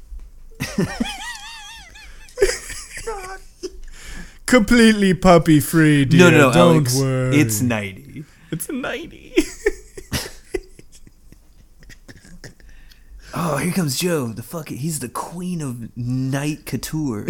Completely puppy free, dear. No, don't Alex, worry. it's 90. It's a 90. Oh, here comes Joe. He's the queen of night couture.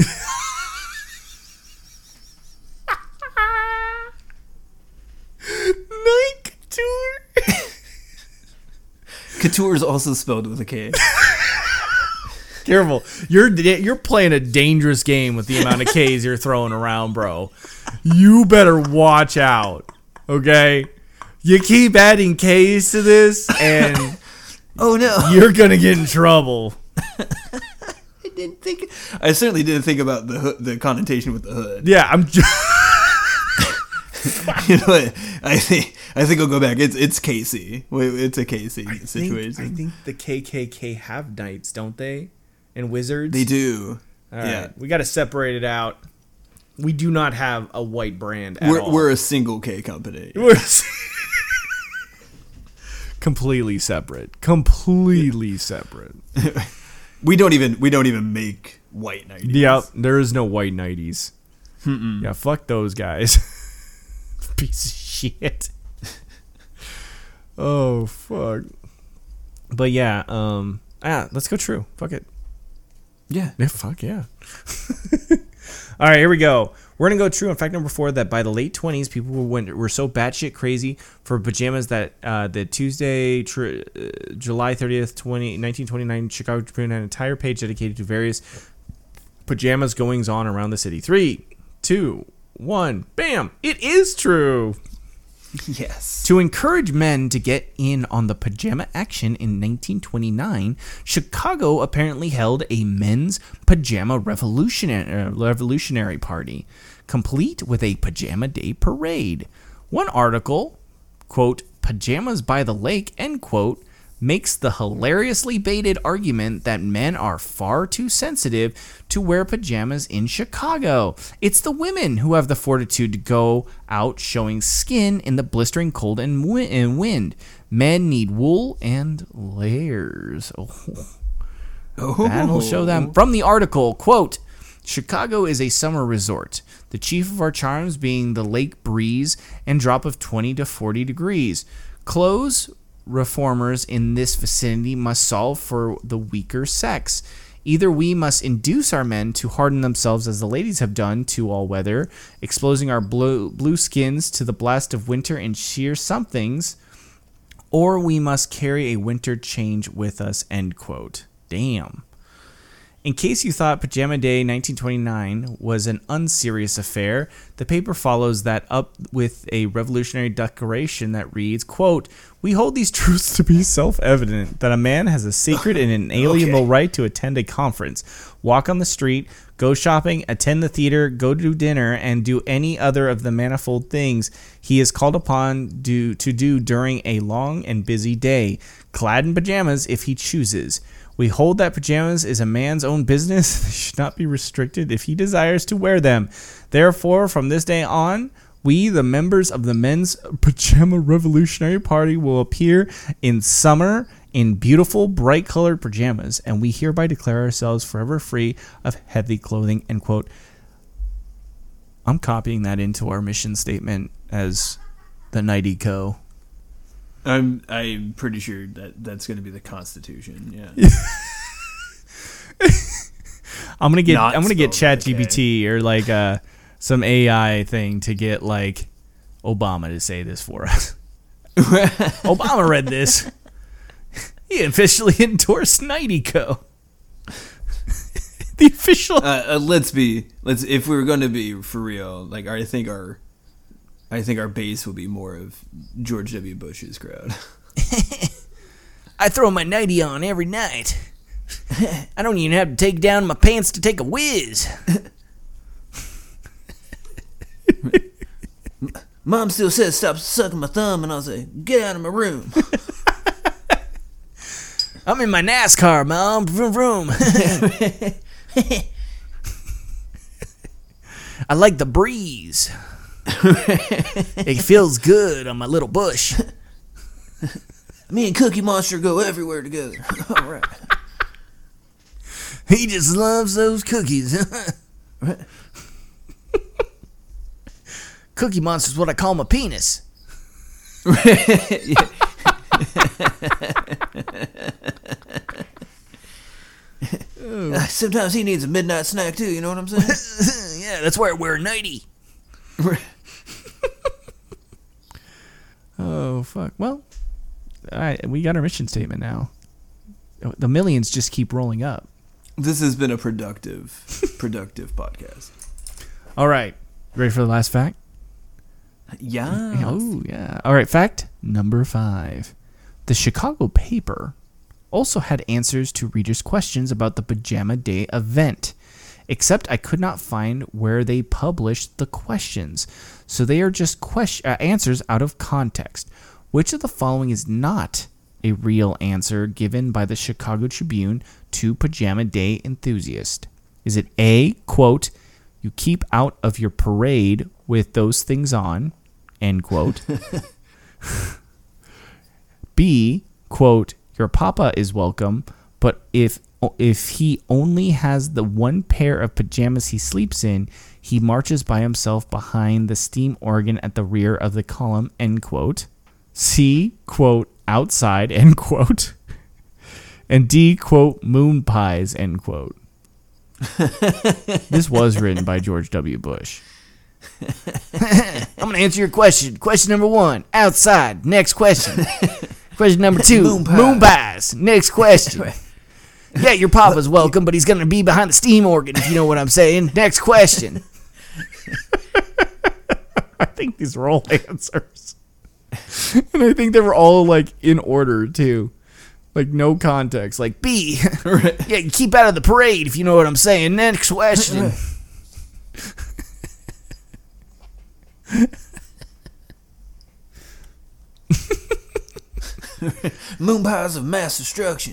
Night couture. Couture is also spelled with a K. Careful. You're playing a dangerous game with the amount of K's you're throwing around, bro. You better watch out. Okay? You keep adding K's to this and Oh no! you're going to get in trouble. I certainly didn't think about the connotation with the hood. Yeah, I'm just You know what? I think I'll go back. It's Casey. Wait, it's a Casey situation. I think the KKK have knights, don't they? And wizards? They do. All Yeah. right. We got to separate it out. We do not have a white brand at all. We're a single K company. We're completely separate. We don't even make white 90s. Yep, there is no white 90s. Yeah, fuck those guys. Piece of shit. Oh, fuck. But yeah, let's go true. Fuck it. Yeah. Yeah, fuck yeah. All right, here we go. We're going to go true on fact number 4 that by the late 20s, people were so batshit crazy for pajamas that the Tuesday, July 30th, 1929, Chicago Tribune had an entire page dedicated to various pajamas goings on around the city. 3, 2, 1, bam! It is true! Yes. To encourage men to get in on the pajama action in 1929, Chicago apparently held a men's pajama revolutionary party, complete with a pajama day parade. One article, quote, "Pajamas by the lake," end quote, makes the hilariously baited argument that men are far too sensitive to wear pajamas in Chicago. It's the women who have the fortitude to go out showing skin in the blistering cold and wind. Men need wool and layers. That'll show them. From the article, quote, "Chicago is a summer resort, the chief of our charms being the lake breeze and drop of 20 to 40 degrees. Clothes reformers in this vicinity must solve for the weaker sex. Either we must induce our men to harden themselves as the ladies have done to all weather, exposing our blue skins to the blast of winter in sheer somethings, or we must carry a winter change with us," end quote. Damn. In case you thought Pajama Day 1929 was an unserious affair, the paper follows that up with a revolutionary declaration that reads, quote, "We hold these truths to be self-evident, that a man has a sacred and inalienable right to attend a conference, walk on the street, go shopping, attend the theater, go to dinner, and do any other of the manifold things he is called upon to do during a long and busy day, clad in pajamas if he chooses. We hold that pajamas is a man's own business. They should not be restricted if he desires to wear them. Therefore, from this day on, we, the members of the Men's Pajama Revolutionary Party, will appear in summer in beautiful, bright-colored pajamas, and we hereby declare ourselves forever free of heavy clothing," end quote. I'm copying that into our mission statement as the Nighty Co. I'm pretty sure that's going to be the Constitution. Yeah. I'm gonna get Not ChatGPT or like some AI thing to get like Obama to say this for us. Obama read this. He officially endorsed Nighty Co. The official. If we were going to be for real, like I think our base will be more of George W. Bush's crowd. I throw my nightie on every night. I don't even have to take down my pants to take a whiz. Mom still says stop sucking my thumb, and I'll say, get out of my room. I'm in my NASCAR, Mom. Vroom, vroom. I like the breeze. It feels good on my little bush. Me and Cookie Monster go everywhere together. All right. He just loves those cookies. Right. Cookie Monster's what I call my penis. Sometimes he needs a midnight snack too, you know what I'm saying? Yeah, that's why I wear a nightie. Oh, fuck. Well, all right, we got our mission statement now. The millions just keep rolling up. This has been a productive podcast. All right. Ready for the last fact? Yeah. Oh, yeah. All right, fact number 5. The Chicago paper also had answers to readers' questions about the Pajama Day event, except I could not find where they published the questions. So they are just answers out of context. Which of the following is not a real answer given by the Chicago Tribune to Pajama Day enthusiasts? Is it A, quote, you keep out of your parade with those things on, end quote. B, quote, your papa is welcome, but if he only has the one pair of pajamas he sleeps in, he marches by himself behind the steam organ at the rear of the column, end quote. C, quote, outside, end quote. And D, quote, moon pies, end quote. This was written by George W. Bush. I'm going to answer your question. Question number 1, outside. Next question. Question number 2, moon pies. Next question. Yeah, your papa's welcome, but he's going to be behind the steam organ, if you know what I'm saying. Next question. I think these were all answers. And I think they were all, like, in order, too. Like, no context. Like, B. Yeah, you keep out of the parade, if you know what I'm saying. Next question. Moon pies of mass destruction.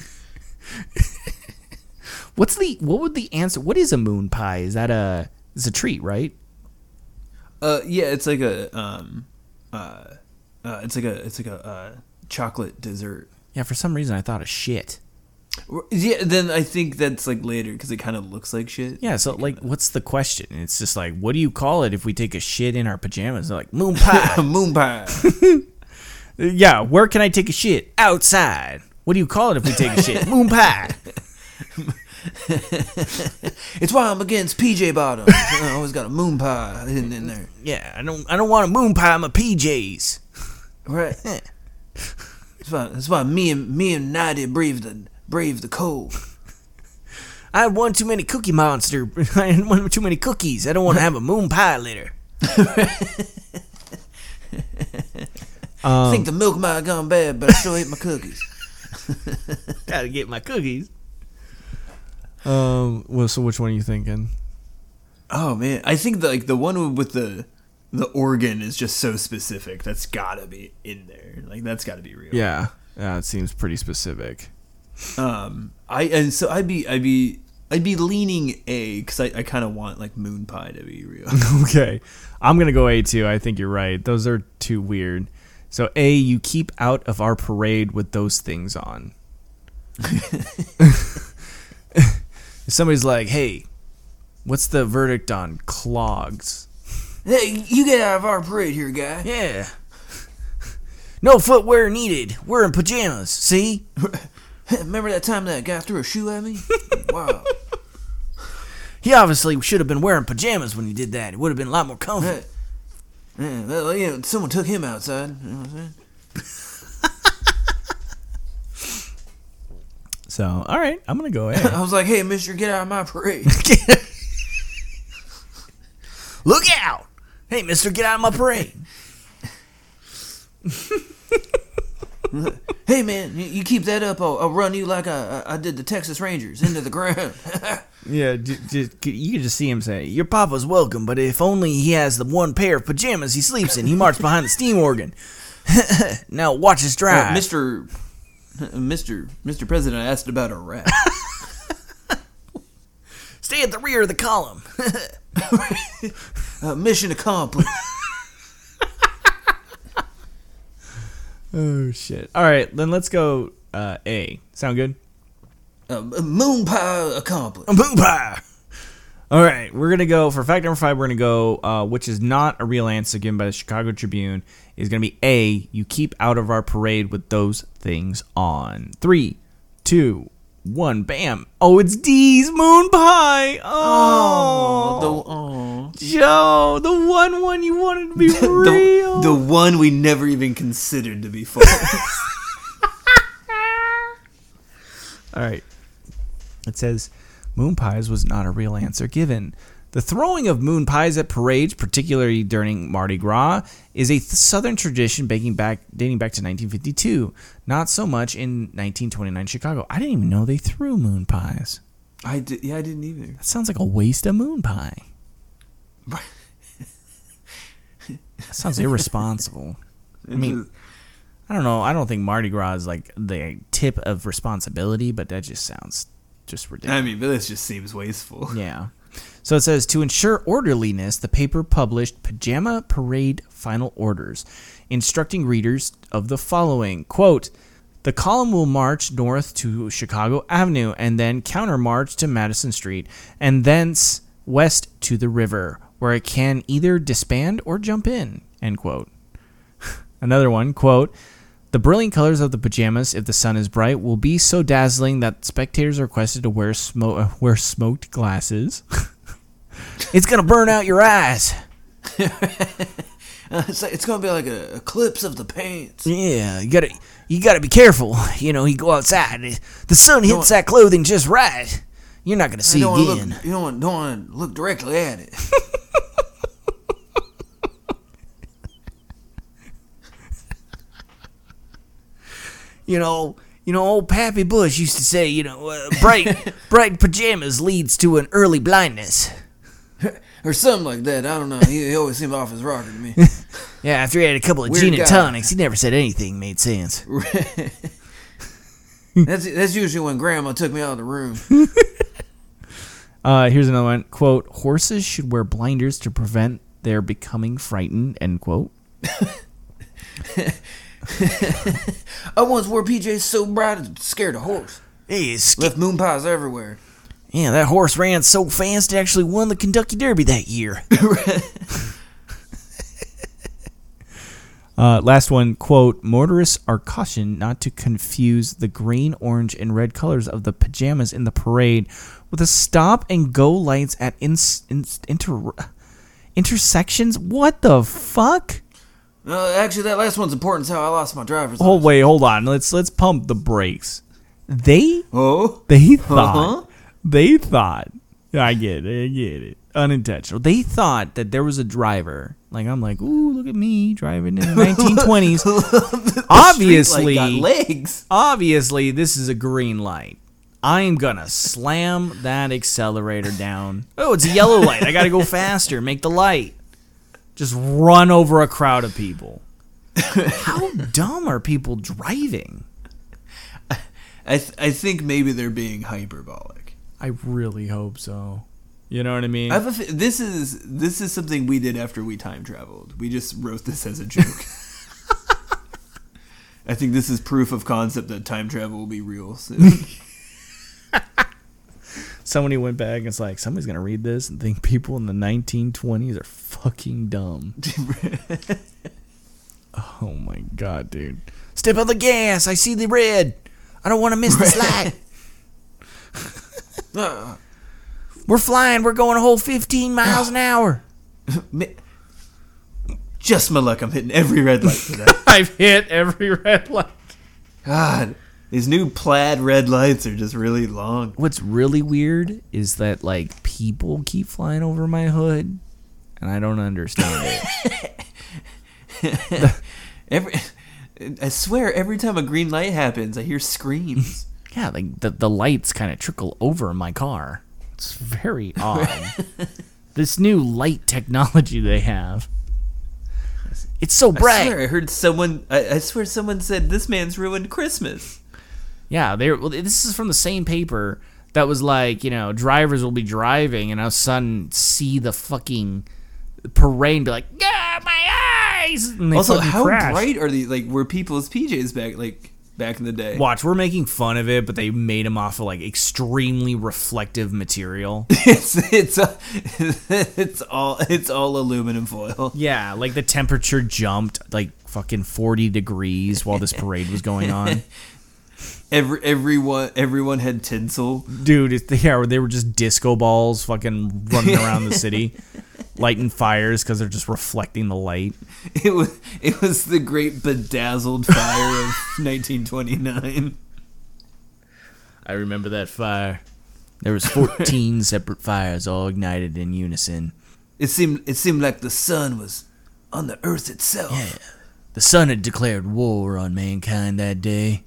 What would the answer? What is a moon pie? Is that it's a treat, right? Yeah, it's like a chocolate dessert. Yeah, for some reason I thought of shit. Yeah, then I think that's like later because it kind of looks like shit. Yeah, so like, what's the question? And it's just like, what do you call it if we take a shit in our pajamas? They're like, moon pie. Moon pie. Yeah, where can I take a shit? Outside. What do you call it if we take a shit? Moon pie. It's why I'm against PJ Bottoms. I always got a moon pie hidden in there. Yeah, I don't want a moon pie in my PJs. Right. That's why me and Nadia brave the cold. I had one too many Cookie Monster. I had one too many cookies. I don't want to have a moon pie later. I think the milk might have gone bad, but I still ate my cookies. Gotta get my cookies. Well, so which one are you thinking? Oh man, I think the one with the organ is just so specific. That's gotta be in there. Like that's gotta be real. Yeah, it seems pretty specific. I'd be leaning A because I kind of want like moon pie to be real. Okay, I'm gonna go A too. I think you're right. Those are too weird. So A, you keep out of our parade with those things on. If somebody's like, hey, what's the verdict on clogs? Hey, you get out of our parade here, guy. Yeah. No footwear needed. We're in pajamas, see? Remember that time that guy threw a shoe at me? Wow. He obviously should have been wearing pajamas when he did that. It would have been a lot more comfortable. Yeah, well, you know, someone took him outside. You know what I'm saying? So, all right, I'm going to go A. I was like, hey, mister, get out of my parade. Look out! Hey, mister, get out of my parade. Hey, man, you keep that up, I'll run you like I did the Texas Rangers into the ground. Yeah, you can just see him say, your papa's welcome, but if only he has the one pair of pajamas he sleeps in, he marched behind the steam organ. Now watch us drive. Mr. President asked about a rat. Stay at the rear of the column. Mission accomplished. Oh shit! All right, then let's go. A. Sound good? Moon pie accomplished. Boom pie. All right, we're gonna go for fact number 5. We're gonna go, which is not a real answer given by the Chicago Tribune. Is gonna be A. You keep out of our parade with those things on. 3, 2, 1. Bam! Oh, it's D's moon pie. Oh, Joe, the one you wanted to be real. The one we never even considered to be false. All right. It says, moon pies was not a real answer given. The throwing of moon pies at parades, particularly during Mardi Gras, is a southern tradition dating back to 1952. Not so much in 1929 Chicago. I didn't even know they threw moon pies. I didn't either. That sounds like a waste of moon pie. That sounds irresponsible. I mean, I don't know. I don't think Mardi Gras is like the tip of responsibility, but that just sounds just ridiculous. I mean, but this just seems wasteful. Yeah. So it says, to ensure orderliness, the paper published Pajama Parade final orders, instructing readers of the following, quote, the column will march north to Chicago Avenue and then counter-march to Madison Street and thence west to the river, where it can either disband or jump in, end quote. Another one, quote, the brilliant colors of the pajamas, if the sun is bright, will be so dazzling that spectators are requested to wear smoked glasses. It's going to burn out your eyes. It's going to be like a eclipse of the pants. Yeah, you gotta be careful. You know, you go outside, the sun hits that clothing just right. You're not going to see again. You don't want to look directly at it. You know, old Pappy Bush used to say, bright pajamas leads to an early blindness. Or something like that. I don't know. He always seemed off his rocker to me. Yeah, after he had a couple of Weird gin and guy. tonics, he never said anything made sense. That's usually when Grandma took me out of the room. Here's another one. Quote, horses should wear blinders to prevent their becoming frightened, end quote. I once wore PJs so bright it scared a horse. Hey, Left moon pies everywhere. yeah, that horse ran so fast it actually won the Kentucky Derby that year. Last one, quote, motorists are cautioned not to confuse the green, orange, and red colors of the pajamas in the parade with the stop-and-go lights at intersections. What the fuck? Actually, that last one's important. It's how I lost my driver's Oh, license. wait, hold on. Let's pump the brakes. They Oh? thought, yeah, I get it. Unintentional. They thought that there was a driver. Like, I'm like, ooh, look at me driving in the 1920s. Street light got legs. Obviously, this is a green light. I'm gonna slam that accelerator down. Oh, it's a yellow light. I gotta go faster. Make the light. Just run over a crowd of people. How dumb are people driving? I think maybe they're being hyperbolic. I really hope so. You know what I mean? This is something we did after we time traveled. We just wrote this as a joke. I think this is proof of concept that time travel will be real soon. Somebody went back and it's like, somebody's going to read this and think people in the 1920s are fucking dumb. Oh my God, dude. Step on the gas. I see the red. I don't want to miss this light. We're flying. We're going a whole 15 miles an hour. Just my luck. I'm hitting every red light today. I've hit every red light. God, these new plaid red lights are just really long. What's really weird is that, like, people keep flying over my hood, and I don't understand it. I swear, every time a green light happens, I hear screams. Yeah, like, the lights kind of trickle over my car. It's very odd. This new light technology they have. It's so bright. I swear I heard someone. I swear someone said this man's ruined Christmas. Yeah, this is from the same paper that was like, drivers will be driving and all of a sudden see the fucking parade and be like, yeah, my eyes! And they Also, fucking how crash. bright are the were people's PJs back in the day? Watch, we're making fun of it, but they made them off of like extremely reflective material. It's all aluminum foil. Yeah, like the temperature jumped like fucking 40 degrees while this parade was going on. Everyone had tinsel. Dude, they were just disco balls fucking running around the city, lighting fires because they're just reflecting the light. It was the great bedazzled fire of 1929. I remember that fire. There was 14 separate fires all ignited in unison. It seemed like the sun was on the earth itself. Yeah. The sun had declared war on mankind that day.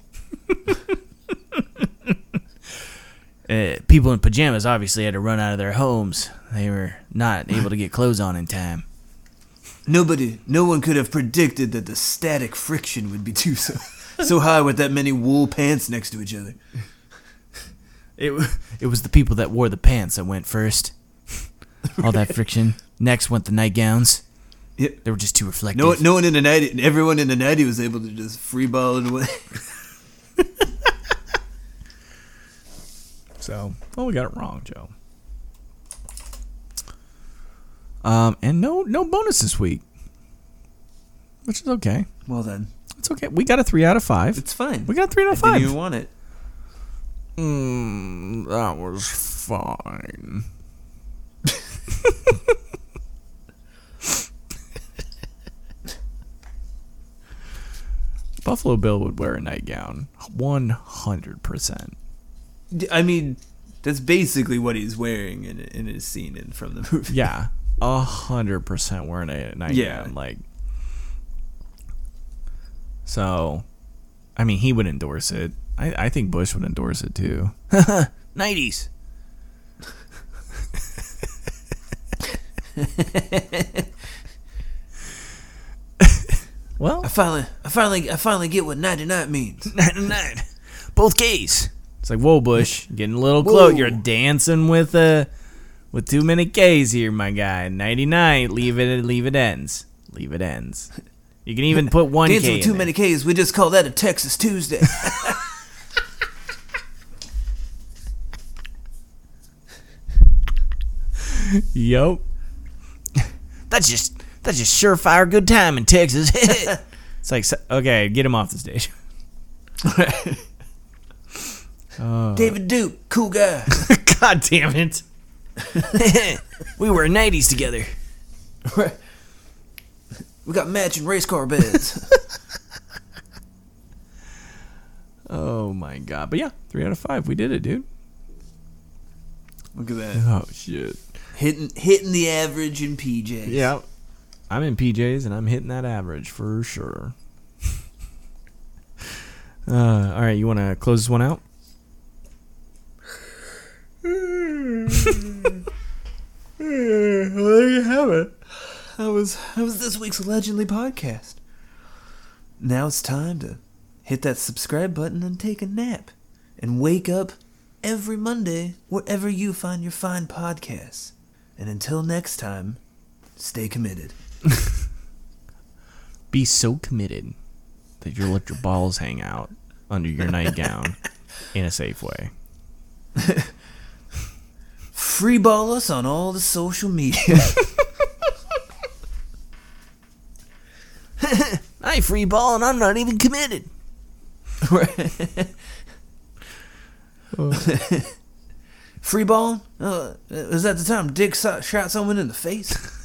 People in pajamas obviously had to run out of their homes. They were not able to get clothes on in time. No one could have predicted that the static friction would be so high with that many wool pants next to each other. It was the people that wore the pants that went first. All that friction. Next went the nightgowns. Yep. They were just too reflective. No one in the 90s, everyone in the 90s was able to just free ball it away. So, well, we got it wrong, Joe. And no bonus this week, which is okay. Well then, It's okay. We got a 3 out of 5. it's fine. We got a 3 out of I 5. didn't even want it. That was fine. Buffalo Bill would wear a nightgown. 100%. I mean, that's basically what he's wearing in his scene from the movie. Yeah. 100% wearing a nightgown. Yeah. Like, so, I mean, he would endorse it. I think Bush would endorse it too. 90s. Well, I finally get what 99 means. 99. Both K's. It's like, whoa, Bush, getting a little Whoa. close. You're dancing with too many K's here, my guy. 99. Leave it ends. Leave it ends. You can even put one Dancing K with in too there. many K's, we just call that a Texas Tuesday. Yup. That's just surefire good time in Texas. It's like, okay, get him off the stage. David Duke, cool guy. God damn it. We were 90s together. We got matching race car beds. Oh my god. But yeah, 3 out of 5. We did it, dude. Look at that. Oh shit. Hitting the average in PJs. Yeah. I'm in PJs and I'm hitting that average for sure. All right, you want to close this one out? Well, there you have it. That was this week's Allegedly podcast. Now it's time to hit that subscribe button and take a nap. And wake up every Monday wherever you find your fine podcasts. And until next time, stay committed. Be so committed that you'll let your balls hang out under your nightgown in a safe way. Free ball us on all the social media. I free ball and I'm not even committed. Free ball? Was that the time Dick shot someone in the face?